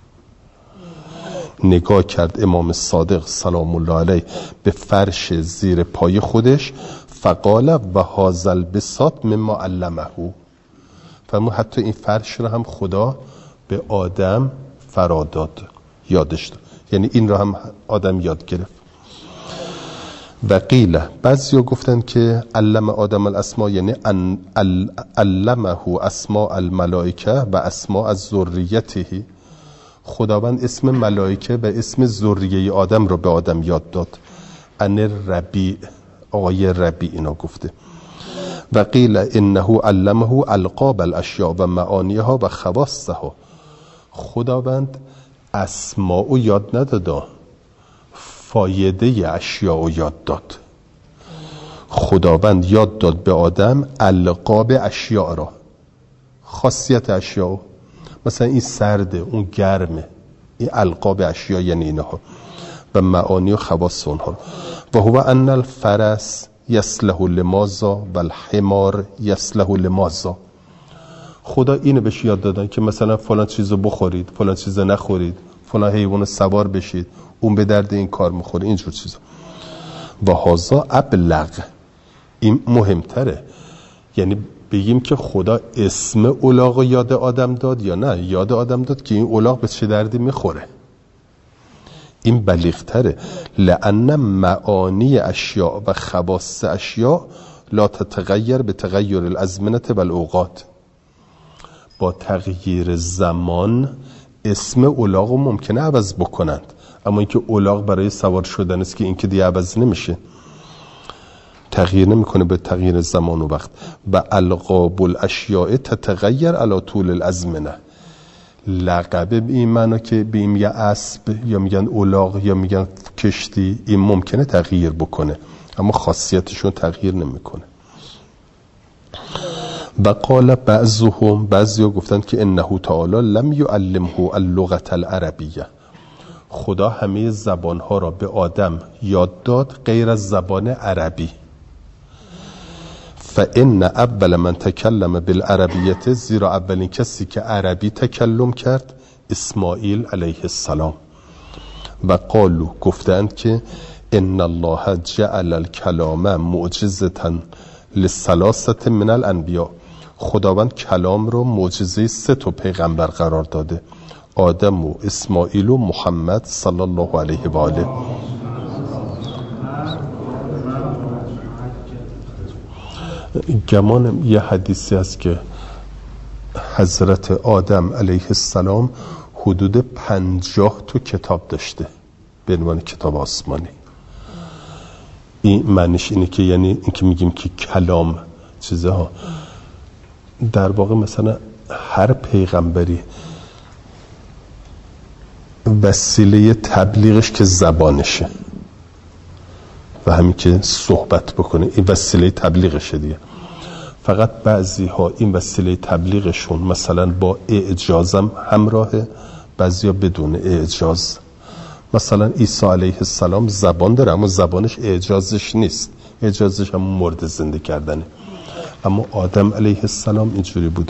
نگاه کرد امام صادق سلام الله علیه به فرش زیر پای خودش، فقال و هذا البساط مما علمه، فرمود حتی این فرش رو هم خدا به آدم فرا داد، یادش داد، یعنی این رو هم آدم یاد گرفت. و قیل، بعضی ها گفتن که علم آدم الاسماء یعنی علمه اسماء الملائکه و اسماء از ذریته، خداوند اسم ملائکه و اسم ذریه آدم رو به آدم یاد داد. ان ربیع، آقای ربیع اینا گفته. و قیل انه علمه القاب الاشیاء و معانیها و خواصها، خداوند اسماء رو یاد نداد، فایده اشیاء رو یاد داد. خداوند یاد داد به آدم القاب اشیاء را، خاصیت اشیاء، مثلا این سرده، اون گرمه، این القاب اشیاء یعنی اینها، و معانی و خواص اونها. و هو ان الفرس یصلح لماذا و الحمار یصلح لماذا، خدا اینو بهش یاد دادن که مثلا فلان چیزو بخورید، فلان چیزو نخورید، فلان حیوان سوار بشید، اون به درد این کار میخوره، اینجور چیزا. و هذا ابلغ، این مهمتره، یعنی بگیم که خدا اسم الاغ یاد آدم داد یا نه یاد آدم داد که این الاغ به چه دردی میخوره، این بلیغتره. لأن معانی اشیاء و خواص اشیاء لا تتغیر به تغییر الازمنه و الاوقات، با تغییر زمان اسم الاغ رو ممکنه عوض بکنند، اما اینکه الاغ برای سوار شدن است که این که دیگه عوض نمیشه، تغییر نمیکنه به تغییر زمان و وقت. و القاب الاشیاء تتغیر علی طول الازمنه، لقب به این معنا که به این میگن اسب یا میگن الاغ یا میگن کشتی، این ممکنه تغییر بکنه اما خاصیتشون تغییر نمیکنه. و قال بعضهم، بعضیا گفتن که انه تعالی لم یعلمه اللغة العربیه، خدا همه زبانها را به آدم یاد داد غیر از زبان عربی. فان اول من تکلم بالعربیه، زیرا اولین کسی که عربی تکلم کرد اسماعیل علیه السلام. و قالو، گفتند که ان الله جعل الکلام معجزه للثلاثه من الانبیاء، خداوند کلام رو معجزه سه تا پیغمبر قرار داده، آدم و اسماعیل و محمد صلی الله علیه و آله. گمان یه حدیثی هست که حضرت آدم علیه السلام حدود پنجاه تا کتاب داشته به عنوان کتاب آسمانی. این معنیش اینه که یعنی این که میگیم که کلام چیزها، در واقع مثلا هر پیغمبری وسیله تبلیغش که زبانشه و همین که صحبت بکنه، این وسیله تبلیغشه دیگه. فقط بعضی ها این وسیله تبلیغشون مثلا با اعجازم همراهه، بعضی ها بدون اعجاز. مثلا عیسی علیه السلام زبان داره اما زبانش اعجازش نیست، اعجازش هم مرد زنده کردنه. اما آدم علیه السلام اینجوری بوده.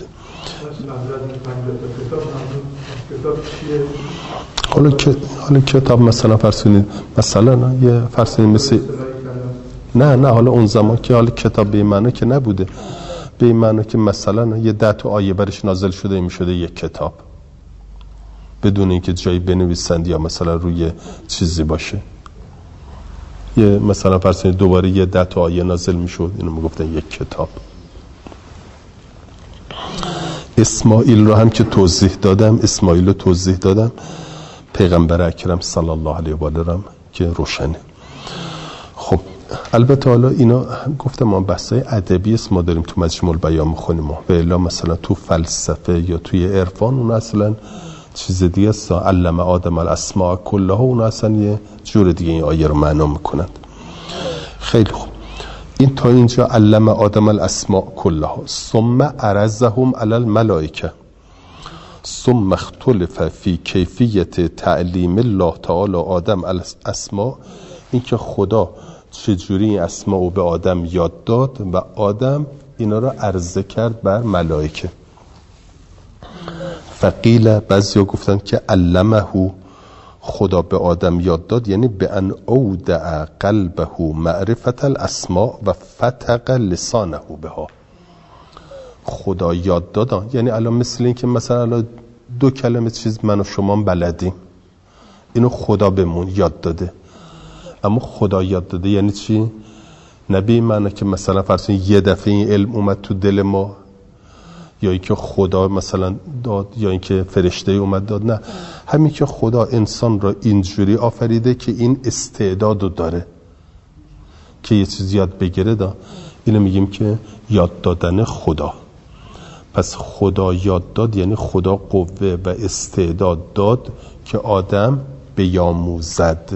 حالا حالا کتاب مثلا فرسونید مثلا یه فرسونید مثل نه نه حالا اون زمان که حالا کتاب به این معنی که نبوده، به این معنی که مثلا یه ده تا آیه برش نازل شده می شده یک کتاب بدون اینکه جایی بنویسند یا مثلا روی چیزی باشه. یه مثلا فرسونید دوباره یه ده تا آیه نازل می شد، اینو می گفتن یک کتاب. اسماعیل رو هم که توضیح دادم، اسماعیل رو توضیح دادم، پیغمبر اکرم صلی الله علیه و آله که روشنه. خب البته حالا اینا گفتم ما بحثای ادبی است ما داریم تو مجموع البیان میخونیم و الا مثلا تو فلسفه یا توی عرفان اون اصلا چیز دیگه است. علم آدم الاسماء کلها اون اصلا یه جور دیگه این آیه رو معنا میکنند. خیلی خوب، این تا اینجا علم آدم الاسماء کلها ثم عرضهم علی الملائکه ثم اختلف فی کیفیت تعلیم الله تعالی آدم الاسماء، این که خدا چجوری این اسماء رو به آدم یاد داد و آدم اینا رو عرضه کرد بر ملائکه. فقیل بعضیا گفتن که علمه، خدا به آدم یاد داد یعنی به ان اودع قلبه معرفت الاسماء و فتق لسانه بها. خدا یاد داد یعنی الان مثل این که مثلا الان دو کلمه چیز من و شما بلدیم، اینو خدا بهمون یاد داده. اما خدا یاد داده یعنی چی؟ نبی معنی که مثلا فرض یه دفعه این علم اومد تو دل ما یا اینکه خدا مثلا داد یا اینکه فرشته اومد داد، نه، همین که خدا انسان را اینجوری آفریده که این استعدادو داره که یه چیز یاد بگیره دا. اینو میگیم که یاد دادن خدا. پس خدا یاد داد یعنی خدا قوه و استعداد داد که آدم بیاموزد.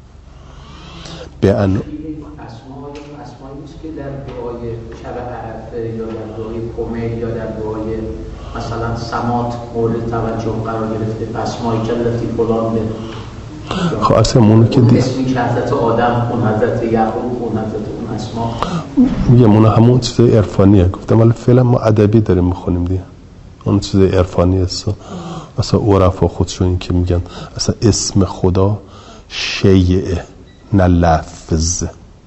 به ان اسماء اسمایی نیست که در دعای شب عرفه یا در دعای کمیل یا در دعای مثلا سمات مورد توجه قرار گرفته، اسمایی که لطی فلان به خب اصلا اونو که دی اسمی که حضرت آدم، اون حضرت یعقوب، اون حضرت اون اسما میگم اون همون چیز عرفانیه. گفتم ولی فعلا ما ادبی داریم میخونیم دیگه، اون چیز عرفانی است. اصلا عرفا خودشون این که میگن اصلا اسم خدا شیعه نه لفظ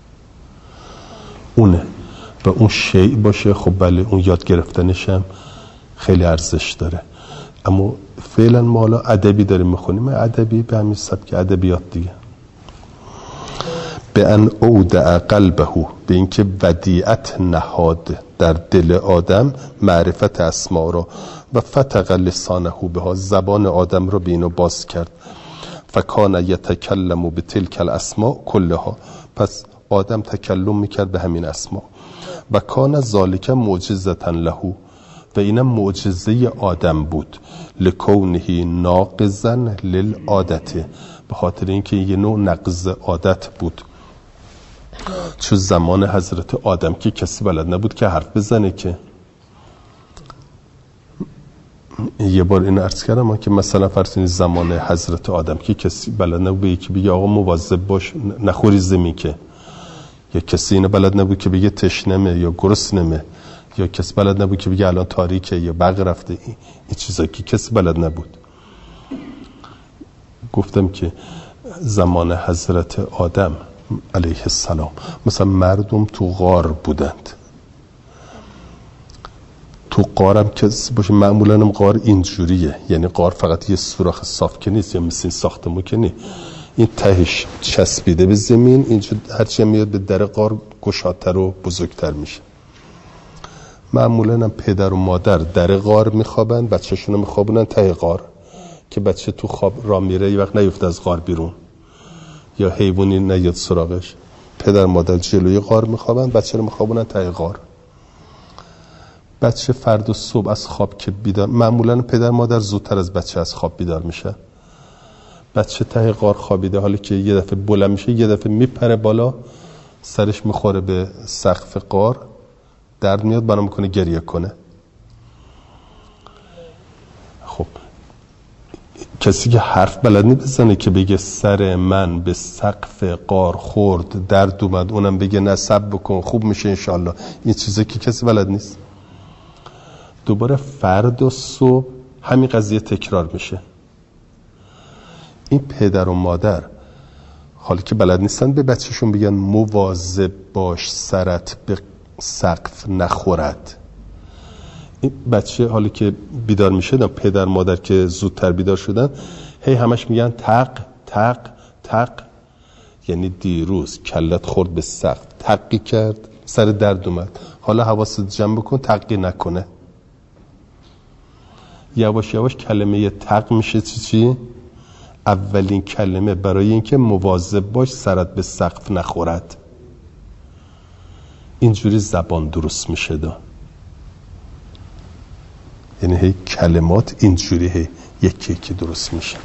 اونه و اون شیء باشه. خب بله اون یاد گرفتنش هم خیلی ارزش داره. اما فعلا ما حالا ادبی داریم میخونیم، ادبی به همین سبک ادبیات دیگه. به ان اودع قلبه، به اینکه ودیعت نهاد در دل آدم معرفت اسماء را و فتق لسانه بها، زبان آدم را به اینو باز کرد. فکان یتکلم بتلک الاسماء کلها، پس آدم تکلم میکرد به همین اسماء. و کان ذالک معجزة له، و اینم معجزه آدم بود. لکونه ناقضا للعادت، به خاطر اینکه یه نوع نقض عادت بود. چون زمان حضرت آدم که کسی بلد نبود که حرف بزنه. که یه بار این عرض کردم که مثلا فرض کنید زمان حضرت آدم که کسی بلد نبود که بگه آقا مواظب باش نخوری زمین، که یا کسی اینو بلد نبود که بگه تشنمه یا گرسنمه، یا کسی بلد نبود که بگه الان تاریکه یا برق رفته. این, این چیزا که کسی بلد نبود. گفتم که زمان حضرت آدم علیه السلام مثلا مردم تو غار بودند. تو غارم که باشه معمولا هم غار اینجوریه، یعنی غار فقط یه سوراخ صاف که نیست یا مثل این ساختمون که نیست، این تهش چسبیده به زمین، اینجا هرچی میاد به در غار گشادتر و بزرگتر میشه. معمولا هم پدر و مادر در غار میخوابن، بچه‌شون رو میخوابونن ته غار که بچه تو خواب را میره یه وقت نیفته از غار بیرون یا حیوانی نیاد سراغش. پدر مادر جلوی غار میخوابن، بچه رو میخوابونن ته غار. بچه فردا صبح از خواب که بیدار، معمولا پدر مادر زودتر از بچه از خواب بیدار میشه. بچه ته غار خوابیده، حالا که یه دفعه بلند میشه یه دفعه میپره بالا، سرش میخوره به سقف غار، درد میاد، بنا میکنه گریه کنه. خب کسی که حرف بلد نیست بزنه که بگه سر من به سقف غار خورد درد اومد، اونم بگه نه صبر بکن خوب میشه انشالله، این چیزه که کسی بلد نیست. دوباره فردا صبح همین قضیه تکرار میشه. این پدر و مادر حالا که بلد نیستن به بچهشون بگن مواظب باش سرت به سقف نخورد. این بچه حالا که بیدار میشه، پدر مادر که زودتر بیدار شدن هی همش میگن تق تق تق، یعنی دیروز کلت خورد به سقف، تقی کرد سر درد اومد، حالا حواست جمع بکن تقی نکنه. یواش یواش کلمه تق میشه چی چی؟ اولین کلمه برای اینکه مواظب باش سرت به سقف نخورد. اینجوری زبان درست میشه دا. یعنی هی کلمات اینجوری هی یکی یکی درست میشه.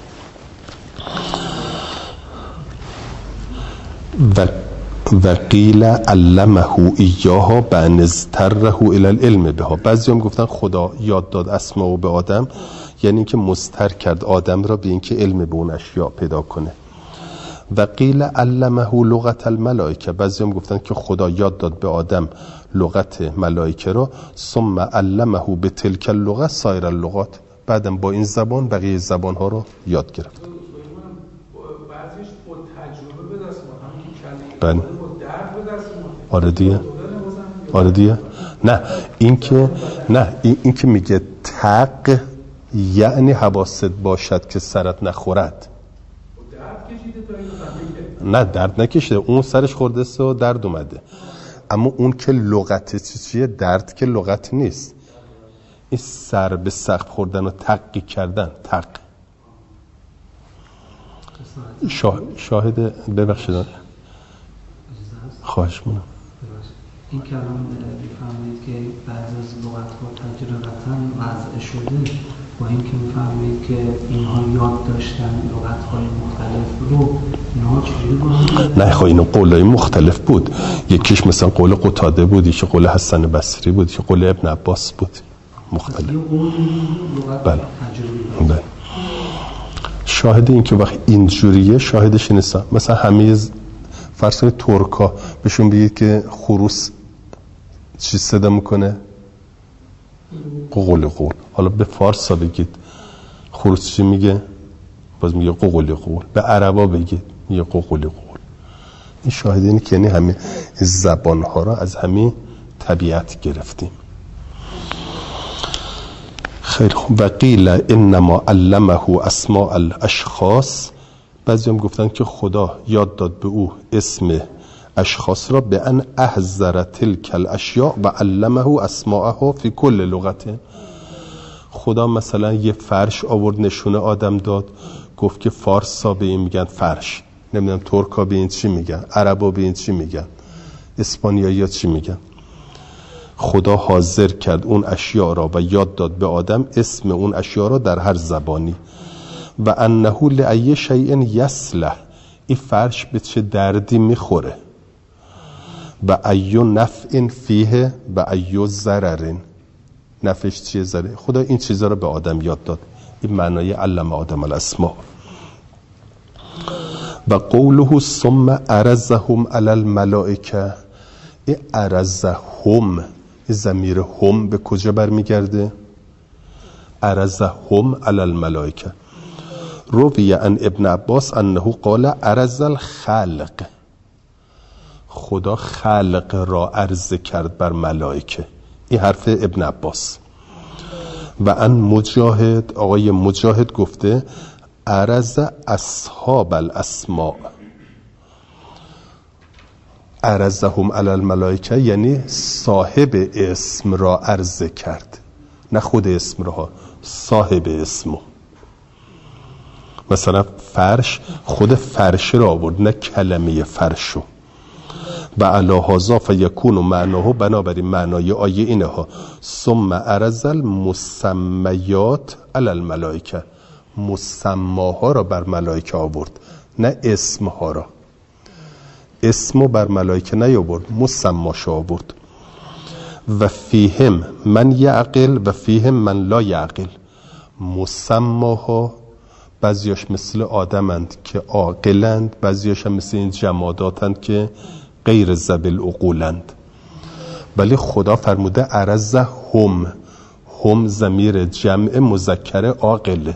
و و قیل علمه ایاها بنزتره الى العلم بها. بعضی هم گفتن خدا یاد داد اسماء به آدم، یعنی اینکه مضطر کرد آدم را به اینکه علم به اون اشیاء پیدا کنه. و قیل علمه لغت الملائکه. بعضی هم گفتن که خدا یاد داد به آدم لغت ملائکه را، ثم علمه به تلک اللغه سایر اللغات. بعدم با این زبان بقیه زبان ها رو یاد گرفت. بعضیش با تجربه به دست بله. آره دیگه آره دیگه نه این که نه این, این که میگه تق یعنی حواست باشد که سرت نخورد. نه درد نکشیده، اون سرش خورده سه و درد اومده، اما اون که لغت چیه، درد که لغت نیست. این سر به سقف خوردن و تقی کردن. تق شاه... شاهد ببخشید خواهش مونم این کلام میفهمید که بعضی از لغت‌ها تجربتاً وضع شده، با اینکه میفهمید که اینها یاد داشتن لغت‌های مختلف رو، اینها چجوری با هم؟ نه خب اینا قولای مختلف بود. یکیش مثلا قول قتاده بود، یکی قول حسن بصری بود، یکی قول ابن عباس بود. مختلف. بله. بله. شاهد این که وقت اینجوریه شاهدش نیستن. مثلا همه فرض کنید ترکا بهشون بگید که خروس چی صدا میکنه؟ قوقل قول. حالا به فارسا بگید خروس چی میگه؟ باز میگه قوقل قول. به عربا بگید میگه قوقل قول. این شاهد اینه که یعنی همه زبان ها را از همه طبیعت گرفتیم. خیلی خوب. و قیل انما علمه اسماء الاشخاص. بعضی هم گفتن که خدا یاد داد به او اسم اشخاص را، به ان احذر تلک الاشیاء و علمه اسماءها فی کل لغته. خدا مثلا یه فرش آورد نشونه آدم داد، گفت که فارسا به این میگن فرش، نمیدونم ترکا به این چی میگن، عربا به این چی میگن، اسپانیایی ها چی میگن. خدا حاضر کرد اون اشیاء را و یاد داد به آدم اسم اون اشیاء را در هر زبانی. و انه لأی شیء یصلح. این فرش به چه دردی میخوره. و ایو نفع فیه و ایو ضرر. نفعش چیه، ضرر. خدا این چیزا رو به آدم یاد داد. این معنای علم آدم الاسماء. و قوله ثم عرضهم علی الملائکه. این عرضهم، این ضمیر هم به کجا برمیگرده؟ عرضهم علی الملائکه. روی عن ابن عباس انه قال عرض الخلق. خدا خلق را عرضه کرد بر ملائکه. این حرف ابن عباس. و ان مجاهد، آقای مجاهد گفته عرض اصحاب الاسماء. عرضهم علی الملائکه یعنی صاحب اسم را عرضه کرد، نه خود اسم را، صاحب اسمو. مثلا فرش، خود فرش را آورد، نه کلمه فرشو. و علی هذا فیکون معناه، بنابراین معنای آیه اینها ثم عرض المسمیات علی الملائکه. مسماها را بر ملائکه آورد، نه اسمها را. اسمو بر ملائکه نیاورد، مسماش آورد. و فیهم من یعقل و فیهم من لا یعقل. مسماها بعضیاش مثل آدمند که عاقلند، بعضیاش هم مثل این جماداتند که غیر ذوی العقولند. ولی خدا فرموده عرض هم. هم ضمیر جمع مذکر عاقله.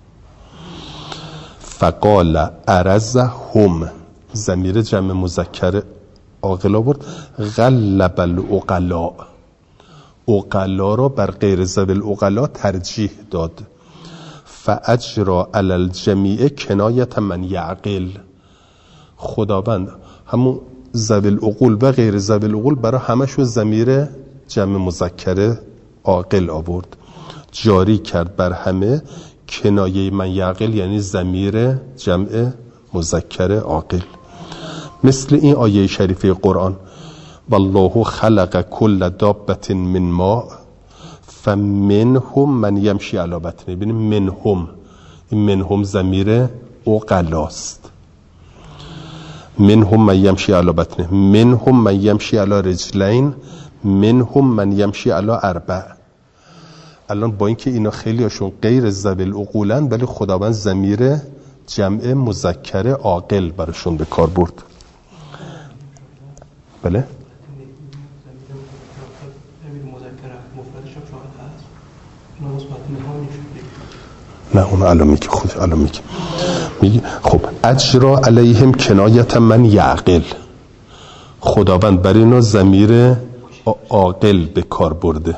فقال عرض هم، ضمیر جمع مذکر عاقل آورد. غلب العقلاء. عقلا را بر غیر ذوی العقلاء ترجیح داد. فاجرا علی الجمیع کنایت من یعقل. خداوند همون ذوی العقول و غیر ذوی العقول برای همشو ضمیر جمع مذکر عاقل آورد، جاری کرد بر همه کنایه من یعقل، یعنی ضمیر جمع مذکر عاقل. مثل این آیه شریفه قرآن والله خلق كل دابة من ماء فمنهم من يمشي على بطنه. ببینید منهم، این منهم ضمیر عقلاست. منهم من يمشي على بطنه، منهم من يمشي على رجلين، منهم من يمشي على اربع. الان با اینکه اینا خیلی هاشون غیر ذوی العقولن، ولی خداوند ضمیر جمع مذکر عاقل براشون به کار برد. بله؟ نه اون الان میگه، خود الان میگه میگه خب اجرا علیهم کنایت من یعقل. خداوند بر اینا ضمیر عاقل به کار برده.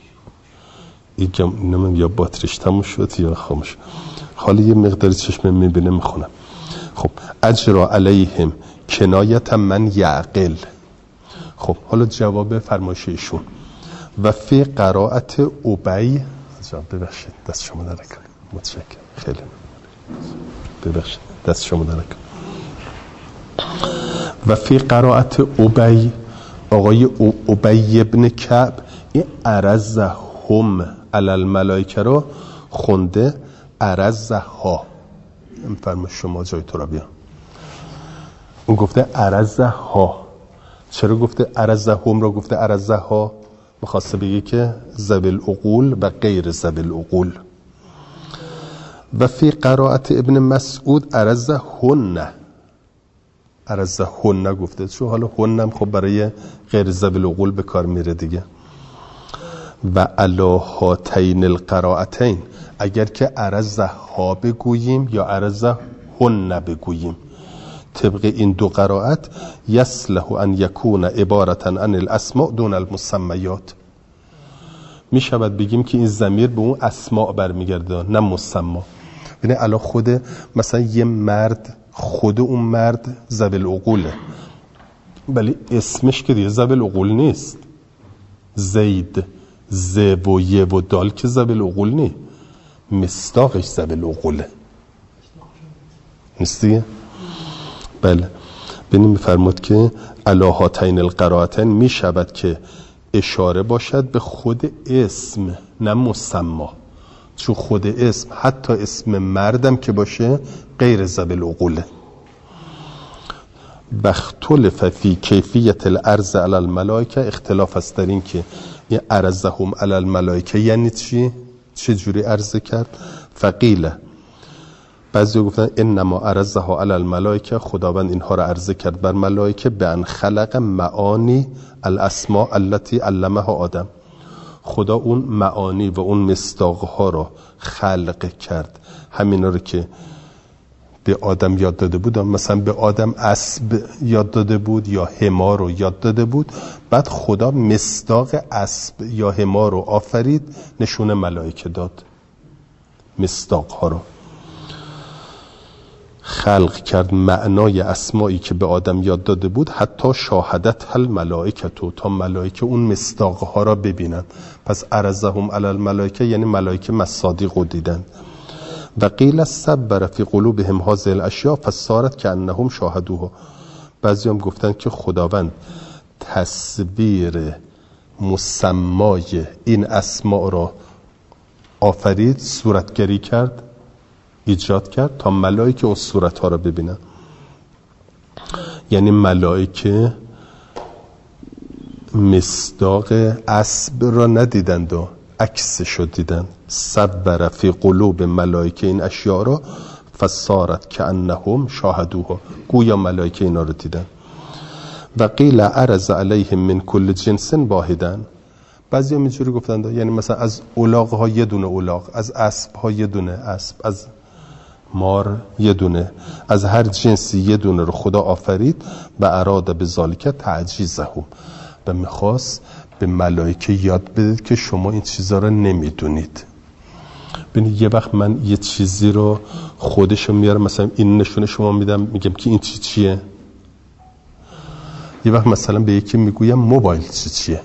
اینم یا باتریش تموم شد یا خاموش. حالا یه مقدار چشم میبینه میخونم. خب اجرا علیهم کنایت من یعقل. خب حالا جواب فرمایش ایشون و فی قرائت ابی. ببخشید دست شما در نکنم، متشکرم، خیلی ببخشید دست شما در نکنم. و فی قرائت ابی، آقای ابی ابن کعب، این ارزهم علی الملائکه رو خونده ارزها. این فرما شما جای تو را بیا. اون گفته ارزها. چرا گفته ارزهم رو گفته ارزها؟ میخواسته بگه که ذوی العقول و غیر ذوی العقول. و فی قرائت ابن مسعود ارزهن، ارزهن گفته، چون حالا هنم خب برای غیر ذوی العقول به کار میره دیگه. و علی هاتین القرائتین، اگر که ارزها بگوییم یا ارزهن بگوییم، طبق این دو قرائت یصلح ان یکون عبارة عن الاسماء دون المسمیات. می شود بگیم که این ضمیر به اون اسماء برمیگرده نه مسما. یعنی الان خود مثلا یه مرد، خود اون مرد ذوی العقوله، ولی اسمش که دیگه ذوی العقول نیست. زید، ز و ی و دال که ذوی العقول نیست، مصداقش ذوی العقوله نیست دیگه. بله ببینیم میفرمود که علی هاتین القرائتین می شود که اشاره باشد به خود اسم نه مسما، چون خود اسم حتی اسم مردم که باشه غیر ذوی العقوله. بختلف فی کیفیت العرض علی الملائکه، اختلاف است در این که این عرضهم علی الملائکه یعنی چی؟ چه جوری عرض کرد؟ فقیله، بعضی گفتن انما عرضها علی الملائکه، خداوند اینها را عرضه کرد بر ملائکه به ان خلق معانی الاسماء التي علمها آدم. خدا اون معانی و اون مصداقها را خلق کرد، همینا رو که به آدم یاد داده بود. مثلا به آدم اسب یاد داده بود یا حمار رو یاد داده بود، بعد خدا مصداق اسب یا حمار رو آفرید، نشون ملائکه داد، مصداقها رو خلق کرد، معنای اسمایی که به آدم یاد داده بود. حتی شاهدت هل ملائکه تو، تا ملائکه اون مصداقها را ببینن. پس عرضهم علی الملائکه یعنی ملائکه مصادیق رو دیدن. و قیل صبر فی قلوبهم هذه الاشیاء فصارت کانهم شاهدوها. بعضی هم گفتن که خداوند تصویر مسمای این اسماء را آفرید، صورتگری کرد، ایجاد کرد تا ملائکه اون صورت ها را ببینن. یعنی ملائکه مصداق اسب را ندیدند و عکسش رو دیدن. صبر فی قلوب ملائکه این اشیاء را فصارت کانهم شاهدوها، گویا ملائکه اینا رو دیدن. و قیل عرض علیهم من کل جنس واحدا. بعضی هم اینجوری گفتند، یعنی مثلا از الاغ ها یه دونه الاغ، از اسب ها یه دونه اسب، از مار یه دونه، از هر جنسی یه دونه رو خدا آفرید. و اراد بذالک تعجیزهم، و میخواست به ملائکه یاد بده که شما این چیزا رو نمیدونید. ببینید یه وقت من یه چیزی رو خودشو میارم، مثلا این نشونه شما میدم، میگم که این چی چیه. یه وقت مثلا به یکی میگویم موبایل چی چیه،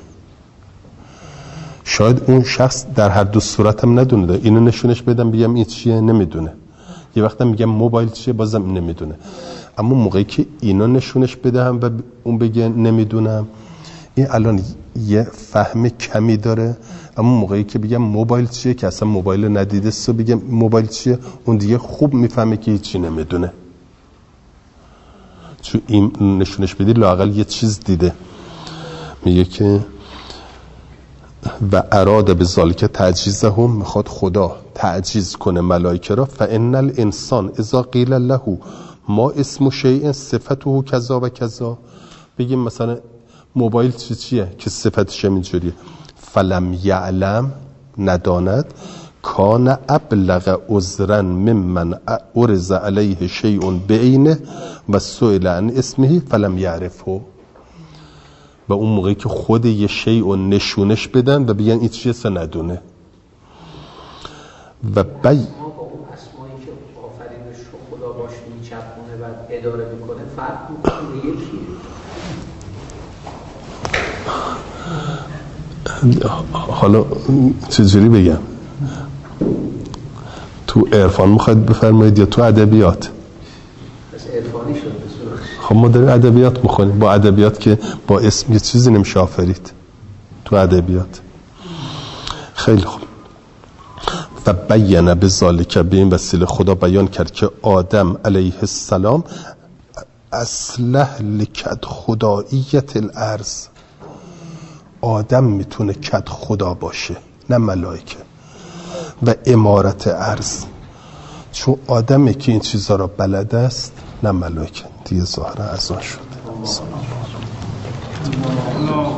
شاید اون شخص در هر دو صورت هم ندونه. اینو نشونش بدم بگم این چیه، نمیدونه. یه وقت هم میگم موبایل چیه، بازم نمیدونه. اما موقعی که اینو نشونش بدم و اون بگه نمیدونم، این الان یه فهم کمی داره، اما موقعی که بگم موبایل چیه که اصلا موبایل ندیده سو بگم موبایل چیه، اون دیگه خوب میفهمه که هیچی نمیدونه، چون این نشونش بدی لااقل یه چیز دیده. میگه که و اراده به ذالک تعجیزهم، میخواد خدا تعجیز کنه ملائکه را. فان الانسان اذا قیل له ما اسم شیء صفته کذا و کذا، بگیم مثلا موبایل چی چیه که صفتش اینجوریه، فلم یعلم، نداند، کان ابلغ عذرا ممن عرض علیه شیء بعینه و سئل عن اسمه فلم یعرفه. و اون موقعی که خود یه شیء نشونش بدن و بگن این چیه سه ندونه. و بی ما با اون اسمایی که آفرینش رو خدا باش میچپونه و اداره میکنه فرق میکنه یکی. حالا چجوری بگم، تو عرفان میخواید بفرمایید یا تو ادبیات؟ بس عرفانی شد بسیار. خب ما داریم ادبیات میخونیم، با ادبیات که با اسم یه چیزی نمیشه آفرید تو ادبیات. خیلی خوب. و بیان به ذالک، به این وسیله خدا بیان کرد که آدم علیه السلام اصلح لکد خداییت الارض، آدم میتونه کد خدا باشه نه ملائکه، و امارت ارض، چون آدمه که این چیزها را بلد است نه ملائکه. دیگه ظاهرا از آن شده.